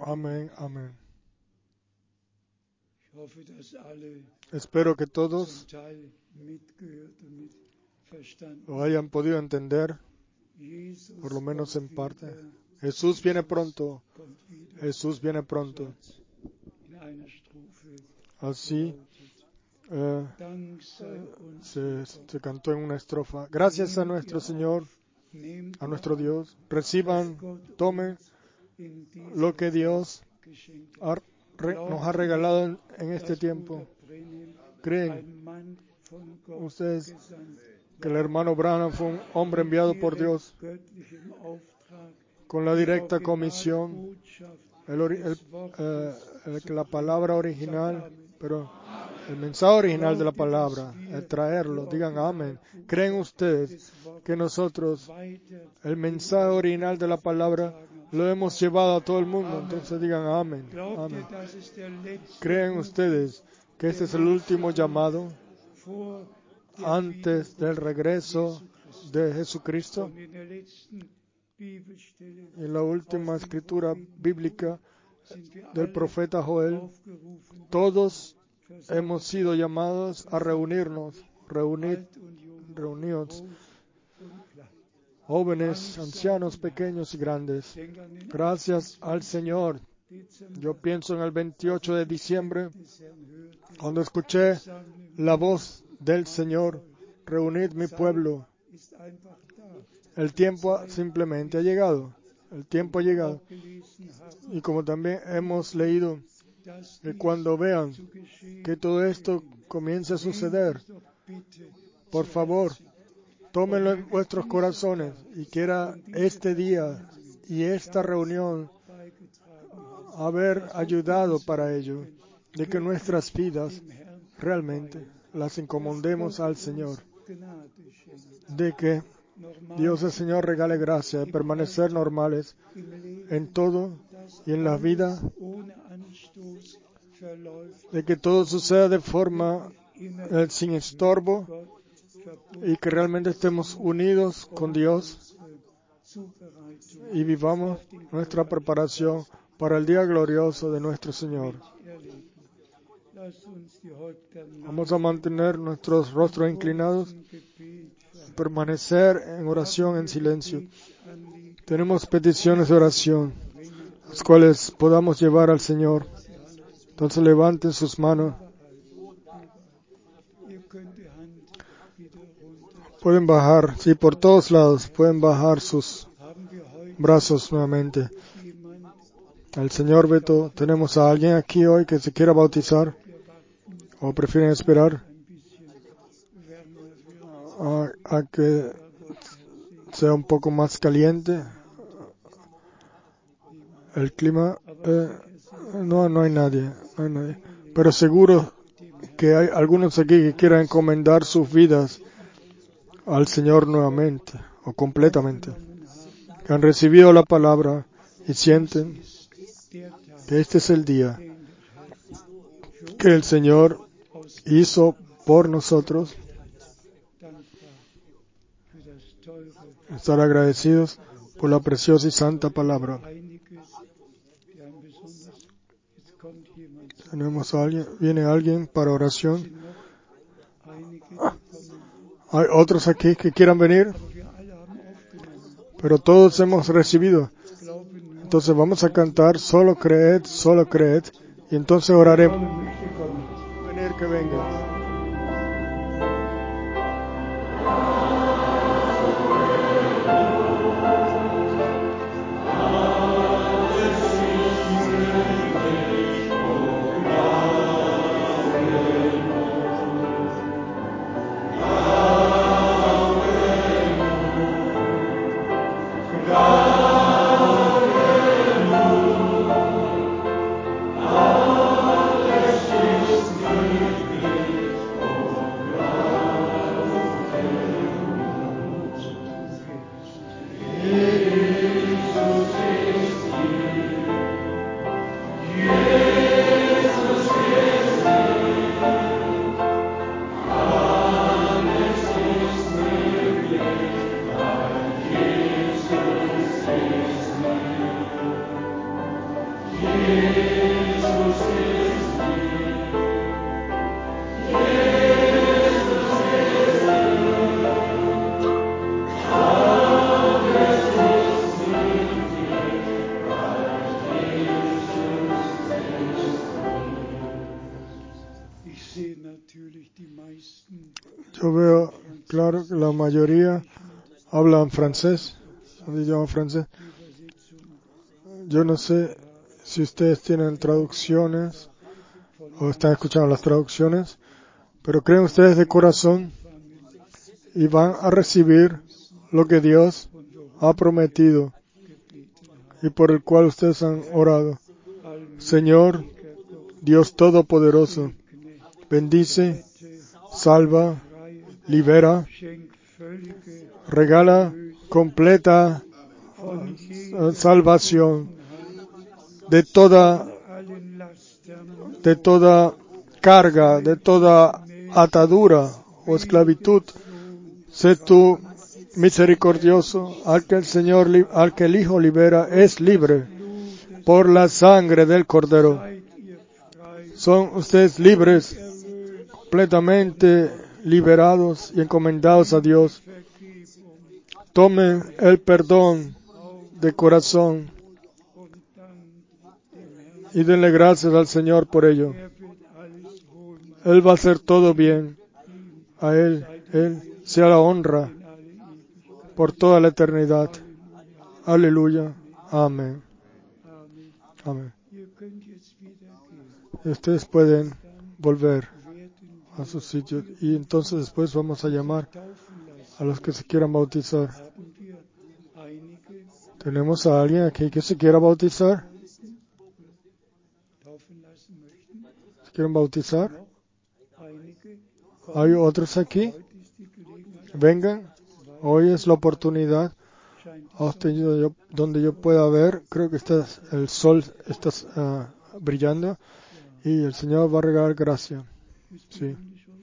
Amén, amén. Ich hoffe, dass alle Espero que zum todos Teil mitgehört und mitverstanden lo hayan podido entender, Jesus por lo menos en kommt parte. wieder, Jesús viene pronto, kommt wieder. Jesús viene pronto. In einer Strophe Así lautet, eh, Dank sei uns se, Gott. se cantó en una estrofa. Gracias a Nehmt nuestro ihr Señor, auf, nehmt a ihr nuestro an, Dios, was reciban, Gott tomen uns in dieser lo que Zeit Dios geschenkt ha hat. re- nos ha Glaubt regalado ihr, en, en este dass tiempo. Bruder Brenhem ¿Creen ein Mann von Gott ustedes gesandt que el war, hermano Branham fue un hombre mit enviado por direkt Dios göttlichem Auftrag, con la die directa comisión, Originalbotschaft el ori- el, des Wortes eh, el- zu la bringen? palabra Sagt original, Amen. pero el mensaje original de la Glaubt ihr, dass palabra, wir el traerlo, die digan amén. ¿Creen Originalbotschaft ustedes des Wortes que nosotros weiter el in mensaje alle original de la Welt palabra getragen lo haben? hemos llevado a todo el mundo? Amen. Entonces digan amén, Glaubt ihr, amén. dass es der letzte ¿Creen Ruf ustedes ist, que este der es el último nachzukommt llamado vor der antes del Wiederkunft regreso Jesu Christi? de Jesucristo? Und in der letzten Bibelstelle En la última aus dem escritura Propheten bíblica Joel sind wir del alle profeta Joel, aufgerufen, todos versammelt hemos sido llamados a reunirnos, reunir, alt und jung, reunidos, groß und klein. jóvenes, ancianos, pequeños y grandes. Denk an den Gracias al Señor. Dezember, Yo pienso en el veintiocho de diciembre, des Herrn hörte, cuando escuché sammle la mich, voz del Señor, reunid mi pueblo. ist einfach da. El tiempo ha- simplemente ha llegado. El tiempo ha llegado. Auch gelesen haben, Y como también hemos leído, dass que dies cuando vean zu geschehen que todo esto comience a suceder, nehmt es doch bitte por zu favor, Herzen. tómenlo en vuestros corazones y quiera este día y esta reunión Beigetragen haben, haber ayudado para ello, de que nuestras vidas dem Herrn realmente las encomendemos al Señor, Gnade schenken. de que Normal Dios el Señor regale gracia de permanecer normales im Leben, en todo dass y en la vida, ohne Anstoß verläuft, de que todo suceda de forma immer eh, sin estorbo Gott verbunden y que realmente estemos unidos con Dios unsere Zubereitung y vivamos nuestra preparación para el día glorioso de nuestro Señor. erleben. Lass uns die Häupter Vamos a mantener nuestros rostros inclinados, im Gebet verharren. permanecer en oración, en silencio. Anliegen Tenemos peticiones de oración, bringen, las cuales podamos llevar al Señor. Entonces levanten sus manos. ihr könnt die Hand wieder runter. Pueden bajar, sí, por todos lados, pueden bajar sus Haben wir heute brazos nuevamente. jemand, Al Señor Beto, ¿tenemos a alguien aquí hoy que se quiera bautizar o prefieren esperar ein bisschen wärmer wird? a, a que sea un poco más caliente el clima? Eh, no, no hay nadie, no hay nadie. Pero seguro que hay algunos aquí que quieran encomendar sus vidas al Señor nuevamente o completamente, que han recibido la palabra y sienten que este es el día que el Señor hizo por nosotros. Estar agradecidos por la preciosa y santa palabra. Tenemos a alguien, viene alguien para oración. Hay otros aquí que quieran venir, pero todos hemos recibido. Entonces vamos a cantar, solo creed, solo creed, y entonces oraremos. Venir que venga. Yo veo, claro, que la mayoría hablan francés, son de idioma francés. Yo no sé si ustedes tienen traducciones o están escuchando las traducciones, pero creen ustedes de corazón y van a recibir lo que Dios ha prometido y por el cual ustedes han orado. Señor, Dios Todopoderoso, bendice, salva, libera, regala completa salvación de toda, de toda carga, de toda atadura o esclavitud. Sé tú misericordioso, al que el Señor, al que el Hijo libera, es libre por la sangre del Cordero. Son ustedes libres, completamente liberados y encomendados a Dios. Tomen el perdón de corazón y denle gracias al Señor por ello. Él va a hacer todo bien. A Él, Él sea la honra por toda la eternidad. Aleluya. Amén. Amén. Y ustedes pueden volver a sus sitios y entonces después vamos a llamar a los que se quieran bautizar. ¿Tenemos a alguien aquí que se quiera bautizar? ¿Se quieren bautizar? ¿Hay otros aquí? Vengan. Hoy es la oportunidad yo, donde yo pueda ver. Creo que está, el sol está uh, brillando y el Señor va a regalar gracia. Sí.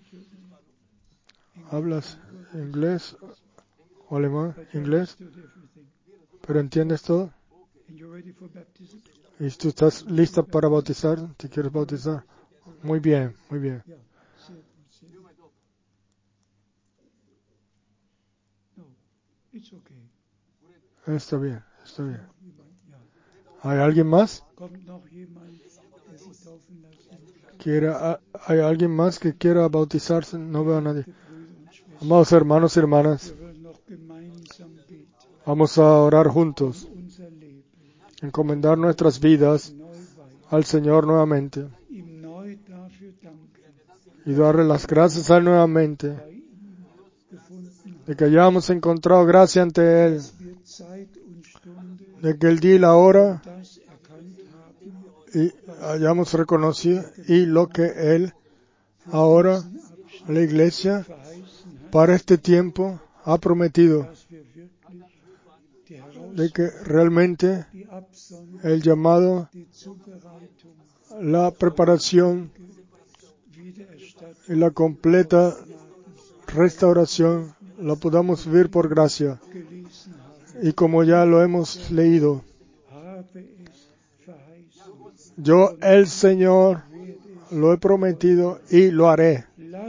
¿Hablas inglés o alemán? ¿Inglés? ¿Pero entiendes todo? ¿Y tú estás lista para bautizar? ¿Te quieres bautizar? Muy bien, muy bien. Está bien, está bien. ¿Hay alguien más? ¿Quiera, ¿Hay alguien más que quiera bautizarse? No veo a nadie. Amados hermanos y hermanas, vamos a orar juntos, encomendar nuestras vidas al Señor nuevamente y darle las gracias a Él nuevamente de que hayamos encontrado gracia ante Él, de que el día y la hora y hayamos reconocido y lo que Él ahora a la iglesia para este tiempo ha prometido, de que realmente el llamado, la preparación y la completa restauración la podamos vivir por gracia. Y como ya lo hemos leído, yo, el Señor, lo he prometido y lo haré.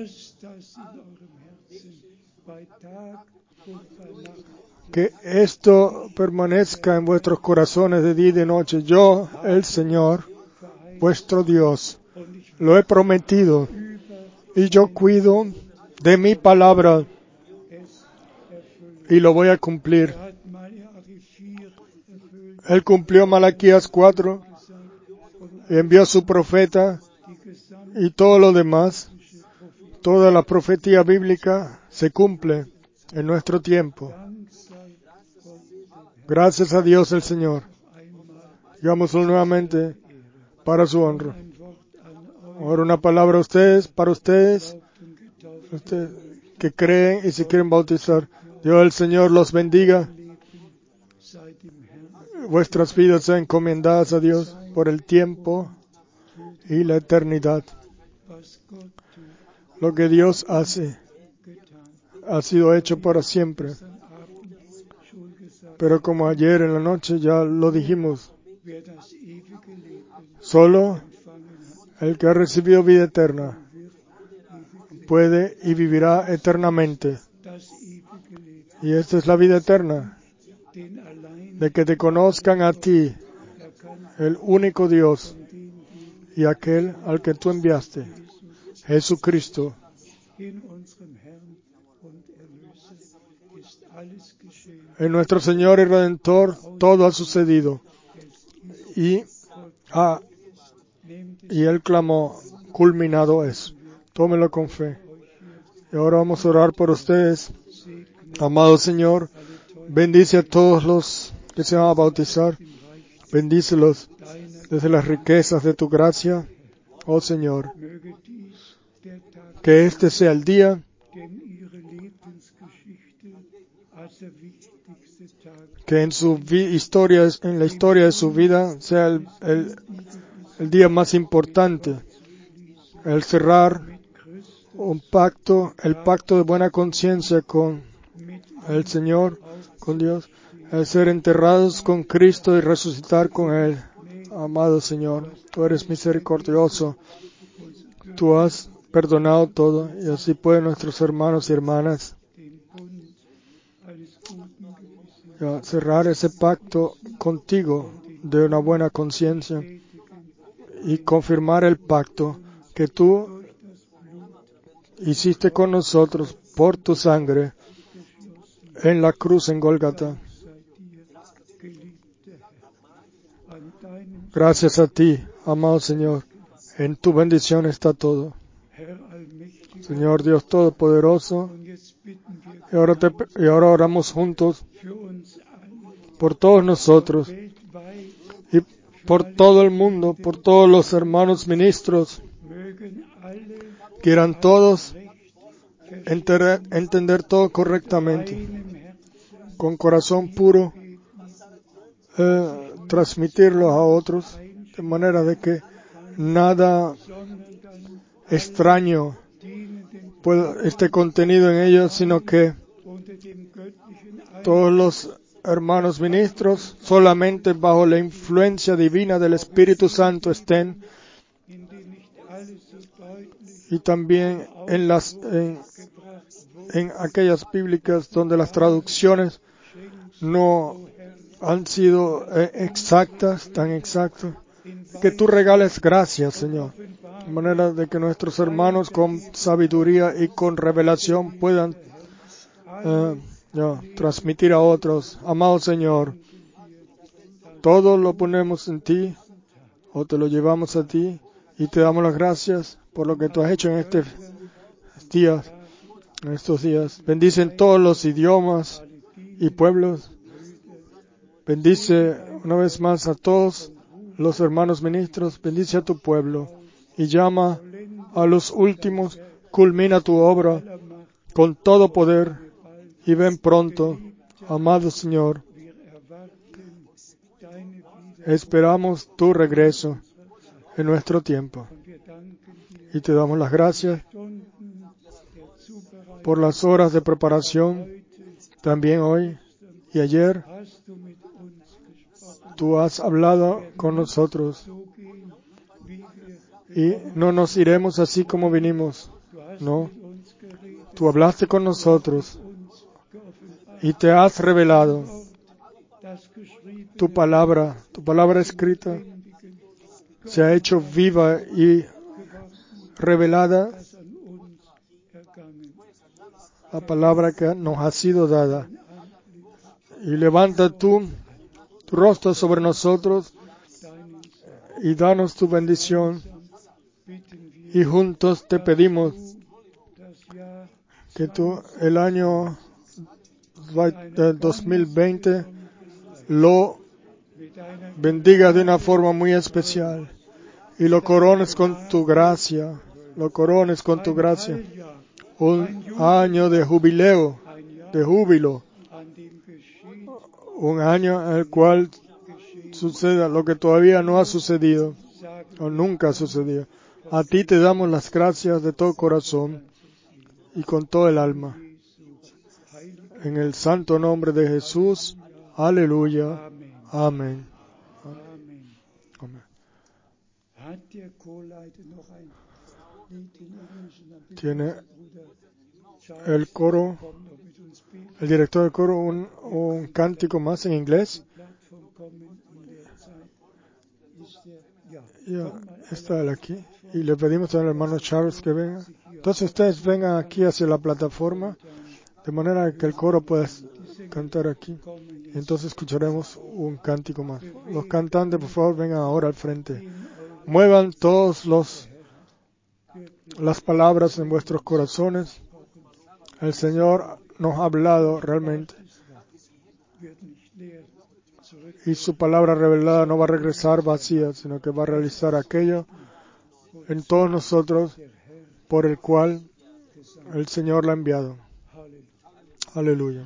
Que esto permanezca en vuestros corazones de día y de noche. Yo, el Señor, vuestro Dios, lo he prometido y yo cuido de mi palabra y lo voy a cumplir. Él cumplió Malaquías cuatro y envió a su profeta y todo lo demás, toda la profecía bíblica se cumple en nuestro tiempo. Gracias a Dios el Señor. Digámoslo nuevamente para su honra. Ahora una palabra a ustedes, para ustedes, ustedes que creen y se quieren bautizar. Dios el Señor los bendiga. Vuestras vidas sean encomendadas a Dios por el tiempo y la eternidad. Lo que Dios hace ha sido hecho para siempre. Pero como ayer en la noche ya lo dijimos, wer das ewige Leben Solo empfangen hat, el que ha recibido vida eterna wird ewig leben. puede y vivirá eternamente. Das ewige Leben, Y esta es la vida eterna, den allein de que te conozcan a ti, erkannt, el único Dios, von dem du, y aquel al que tú enviaste, Jesus, Jesucristo. in unserem Herrn und Erlöser, ist alles geschehen. En nuestro Señor y Redentor todo ha sucedido. Es ist Y, ah, nehmt es y Él clamó, culminado es. Tómelo con fe. euch hier, Y ahora vamos a orar por ustedes. segne Amado Señor, alle Teufel bendice a todos los que se van a bautizar. im Reich Bendícelos deiner, desde las riquezas de tu gracia. Oh Señor, möge dies der Tag, que este sea el día denn ihre Lebensgeschichte als der wichtigste Tag que en su vi- historia, en la historia de su vida, sea el, el- el día más importante, el cerrar mit Christus, un pacto, el pacto de buena conciencia con mit el Señor, con Dios, el ser enterrados con Cristo y resucitar con Él. Amado Señor, tú eres misericordioso, tú has perdonado todo y así pueden nuestros hermanos y hermanas den Bund eines guten Gewissens ya, cerrar ese pacto contigo de una buena conciencia tätigen, y confirmar el pacto que tú durch das Blut hiciste con nosotros por tu sangre geschlossen. en la cruz en Gólgata. Sei dir, geliebter Herr, an deinem Gracias a ti, amado Señor, en tu bendición está todo. Herr allmächtiger, Señor Dios Todopoderoso, und jetzt bitten wir y ahora, te- y ahora oramos juntos für uns alle, por todos nosotros weltweit, y por todo el mundo, por todos los hermanos ministros, mögen alle quieran todos recht enter- entender todo correctamente, einem Herzen con corazón puro, beten, eh, transmitirlo a otros, de manera de que nada sondern dann extraño dienen pueda- esté contenido en ellos, sino que unter dem göttlichen todos los hermanos ministros solamente bajo la influencia divina del Espíritu Santo estén, in dem nicht alles so deutlich y también en las en, gebracht wurde, en aquellas bíblicas donde las traducciones schenkst, no o Herr, han sido eh, exactas, tan exactas, in que tú regales gracias, Señor, de Offenbarung manera de que nuestros hermanos con sabiduría y con revelación puedan eh, ya, transmitir a otros. Amado Señor, todo lo ponemos en ti o te lo llevamos a ti y te damos las gracias por lo que tú has hecho en este días, en estos días. Bendice en todos los idiomas y pueblos. Bendice una vez más a todos los hermanos ministros. Bendice a tu pueblo y llama a los últimos. Culmina tu obra con todo poder y ven pronto, amado Señor. wir erwarten deine Wiederkunft. Esperamos tu regreso en nuestro tiempo Wir danken dir y te damos las gracias Stunden der Zubereitung. por las horas de preparación, Heute también hoy y ayer. hast du mit uns gesprochen. Tú has hablado con nosotros So gehen, wie wir y no nos iremos así como vinimos. Du hast No, mit uns geredet, tú hablaste con nosotros uns geoffenbart. y te has revelado Das geschrieben tu palabra, tu palabra escrita se ha hecho viva y revelada, das an uns ergangen. la palabra que nos ha sido dada. Y levanta tú tu rostro sobre nosotros Deinen y danos tu bendición. bitten wir, Y juntos te pedimos das Jahr que tú el año del dos mil veinte lo mit deiner bendiga de una forma muy especial y lo corones con tu gracia, lo corones con tu gracia. Heiljahr, Un año de jubileo, ein Jahr, de júbilo, an dem geschieht, un año en el cual geschehen. suceda lo que todavía no ha sucedido Sag o nunca ha sucedido. A ti te damos las gracias de todo corazón y con todo el alma. Jesu, heilig. En el santo nombre de Jesús, aleluya, Amen. amén. Amen. Amén. Hat der Chorleiter noch ein Lied in Englisch? Und dann bitte Tiene unser Bruder Charles, el coro, kommt noch mit uns beten. el director del coro, un, un cántico más en inglés. Die Plattform kommen in der Zeit. Ist der, ja, Ya komm mal está alle él auf die aquí. Plattform. Y le pedimos al hermano Charles que venga. Entonces ustedes vengan aquí hacia la plataforma, de manera que el coro pueda cantar aquí. Y entonces escucharemos un cántico más. Los cantantes, por favor, vengan ahora al frente. Muevan todos los las palabras en vuestros corazones. El Señor nos ha hablado realmente. Y su palabra revelada no va a regresar vacía, sino que va a realizar aquello en todos nosotros por el cual el Señor la ha enviado. Aleluya.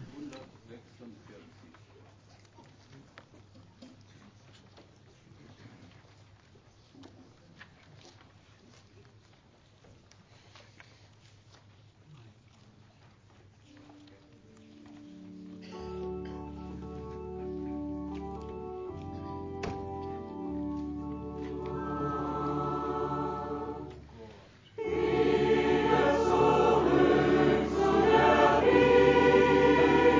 Zurück zu der Bibel.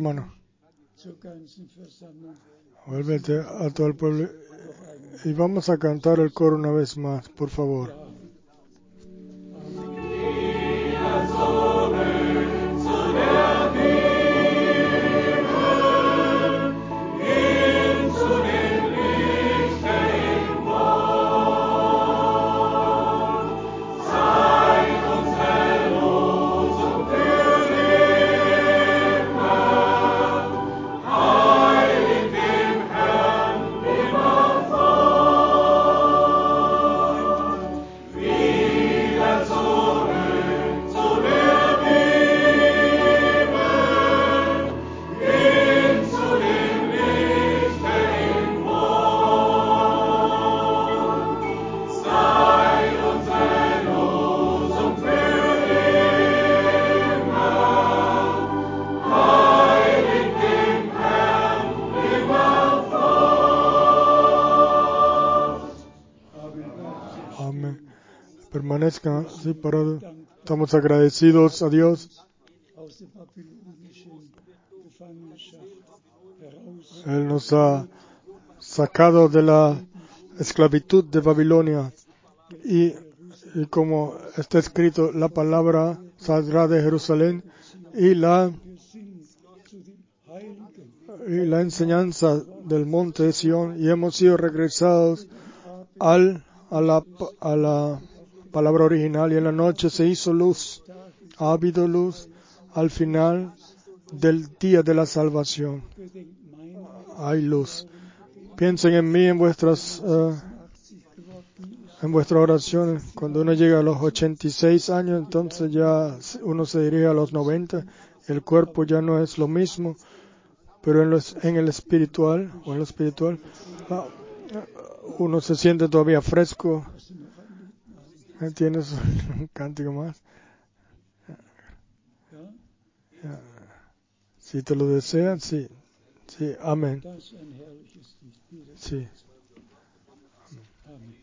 hermano. zur ganzen Versammlung. Vuélvete a todo el pueblo. Y vamos a cantar el coro una vez más, por favor. Permanezcan así parados. Estamos agradecidos a Dios. Él nos ha sacado de la esclavitud de Babilonia. Y, y como está escrito, la palabra saldrá de Jerusalén y la, y la enseñanza del monte de Sión. Y hemos sido regresados al, a la, a la palabra original, y en la noche se hizo luz. Ha habido luz al final del día de la salvación. Hay luz. Piensen en mí en vuestras uh, en vuestras oraciones. Cuando uno llega a los ochenta y seis años, entonces ya uno se dirige a los noventa. El cuerpo ya no es lo mismo, pero en, los, en el espiritual o en lo espiritual uh, uno se siente todavía fresco. ¿Tienes un cántico más? Si te lo desean, sí. Sí, amén. Sí. Amén.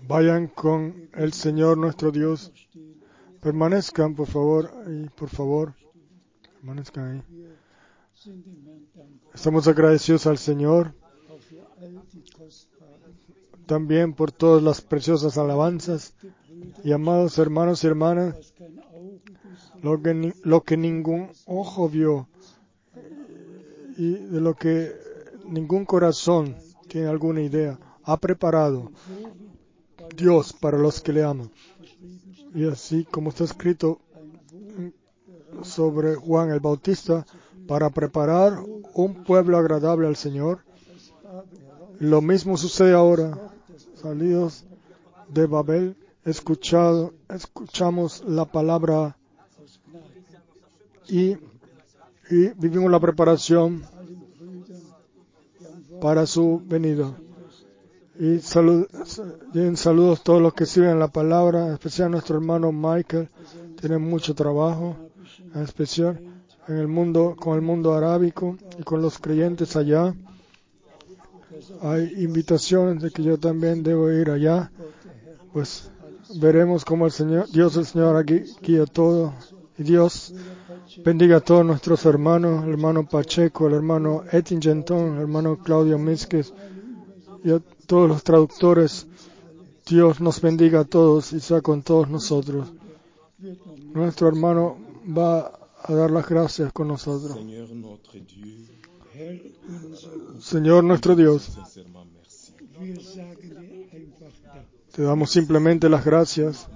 vayan con el Señor nuestro Dios. Permanezcan, por favor, y por favor, permanezcan ahí. Estamos agradecidos al Señor también por todas las preciosas alabanzas. Y amados hermanos y hermanas, lo que, ni, lo que ningún ojo vio y de lo que ningún corazón tiene alguna idea, ha preparado Dios para los que le aman. Y así como está escrito sobre Juan el Bautista, para preparar un pueblo agradable al Señor, lo mismo sucede ahora. Salidos de Babel, escuchado, escuchamos la palabra y, y vivimos la preparación para su venida. Y salud, den saludos a todos los que siguen la palabra, en especial nuestro hermano Michael. Tiene mucho trabajo, en especial en el mundo, con el mundo arábico y con los creyentes allá. Hay invitaciones de que yo también debo ir allá. Pues veremos cómo el Señor, Dios el Señor aquí guía todo. Y Dios bendiga a todos nuestros hermanos, el hermano Pacheco, el hermano Ettingenton, el hermano Claudio Misques y a todos los traductores. Dios nos bendiga a todos y sea con todos nosotros. Nuestro hermano va a dar las gracias con nosotros. Señor nuestro Dios, te damos simplemente las gracias.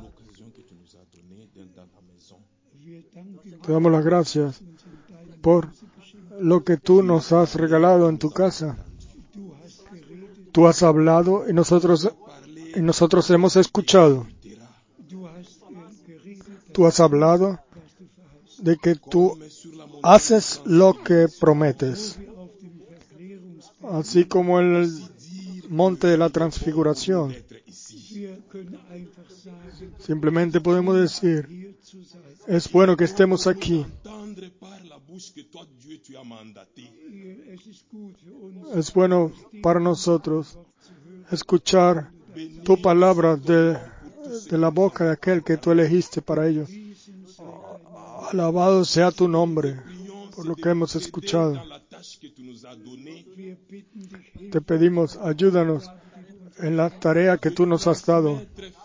Te damos las gracias por lo que tú nos has regalado en tu casa. Tú has hablado y nosotros, y nosotros hemos escuchado. Tú has hablado de que tú haces lo que prometes. Así como en el monte de la transfiguración. Simplemente podemos decir, es bueno que estemos aquí. Es bueno para nosotros escuchar tu palabra de, de la boca de aquel que tú elegiste para ello. Alabado sea tu nombre por lo que hemos escuchado. Te pedimos, ayúdanos en la tarea que tú nos has dado,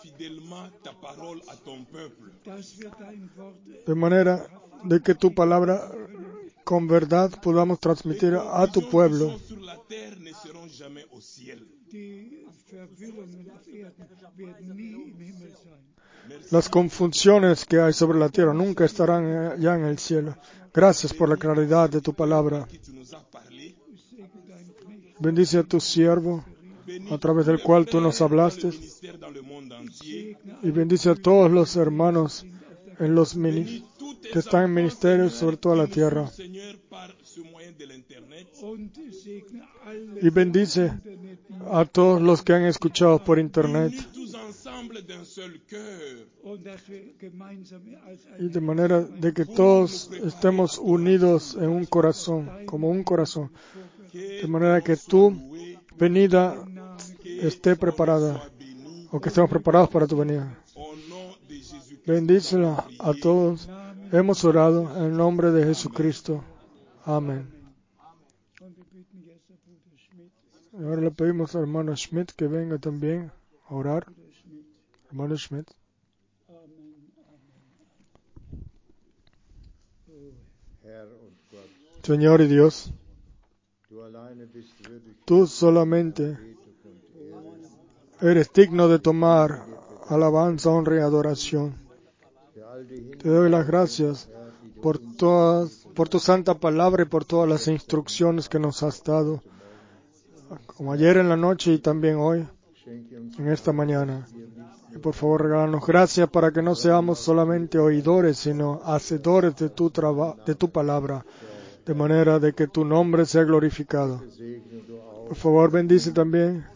de manera de que tu palabra con verdad podamos transmitir a tu pueblo. Las confusiones que hay sobre la tierra nunca estarán ya en el cielo. Gracias por la claridad de tu palabra. Bendice a tu siervo, a través del cual tú nos hablaste, y bendice a todos los hermanos en los mini, que están en ministerios sobre toda la tierra. Y bendice a todos los que han escuchado por internet. Y de manera de que todos estemos unidos en un corazón, como un corazón. De manera que tu venida esté preparada, o que estemos preparados para tu venida. Bendícela a todos. Hemos orado en el nombre de Jesucristo. Amén. Ahora le pedimos al hermano Schmidt que venga también a orar. Hermano Schmidt. Señor y Dios, tú solamente eres digno de tomar alabanza, honra y adoración. Te doy las gracias por todas, por tu santa palabra y por todas las instrucciones que nos has dado, como ayer en la noche y también hoy, en esta mañana. Y por favor, regálanos gracias para que no seamos solamente oidores, sino hacedores de tu traba, de tu palabra, de manera de que tu nombre sea glorificado. Por favor, bendice también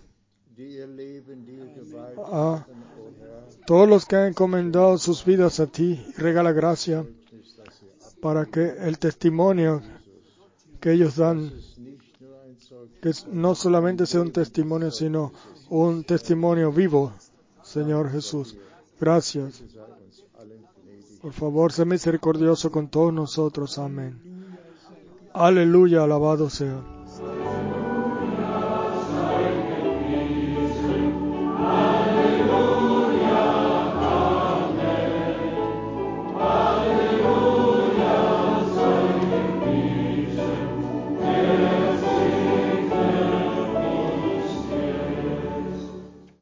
a todos los que han encomendado sus vidas a ti y regala gracia para que el testimonio que ellos dan, que no solamente sea un testimonio, sino un testimonio vivo, Señor Jesús. Gracias. Por favor, sé misericordioso con todos nosotros. Amén. Aleluya, alabado sea.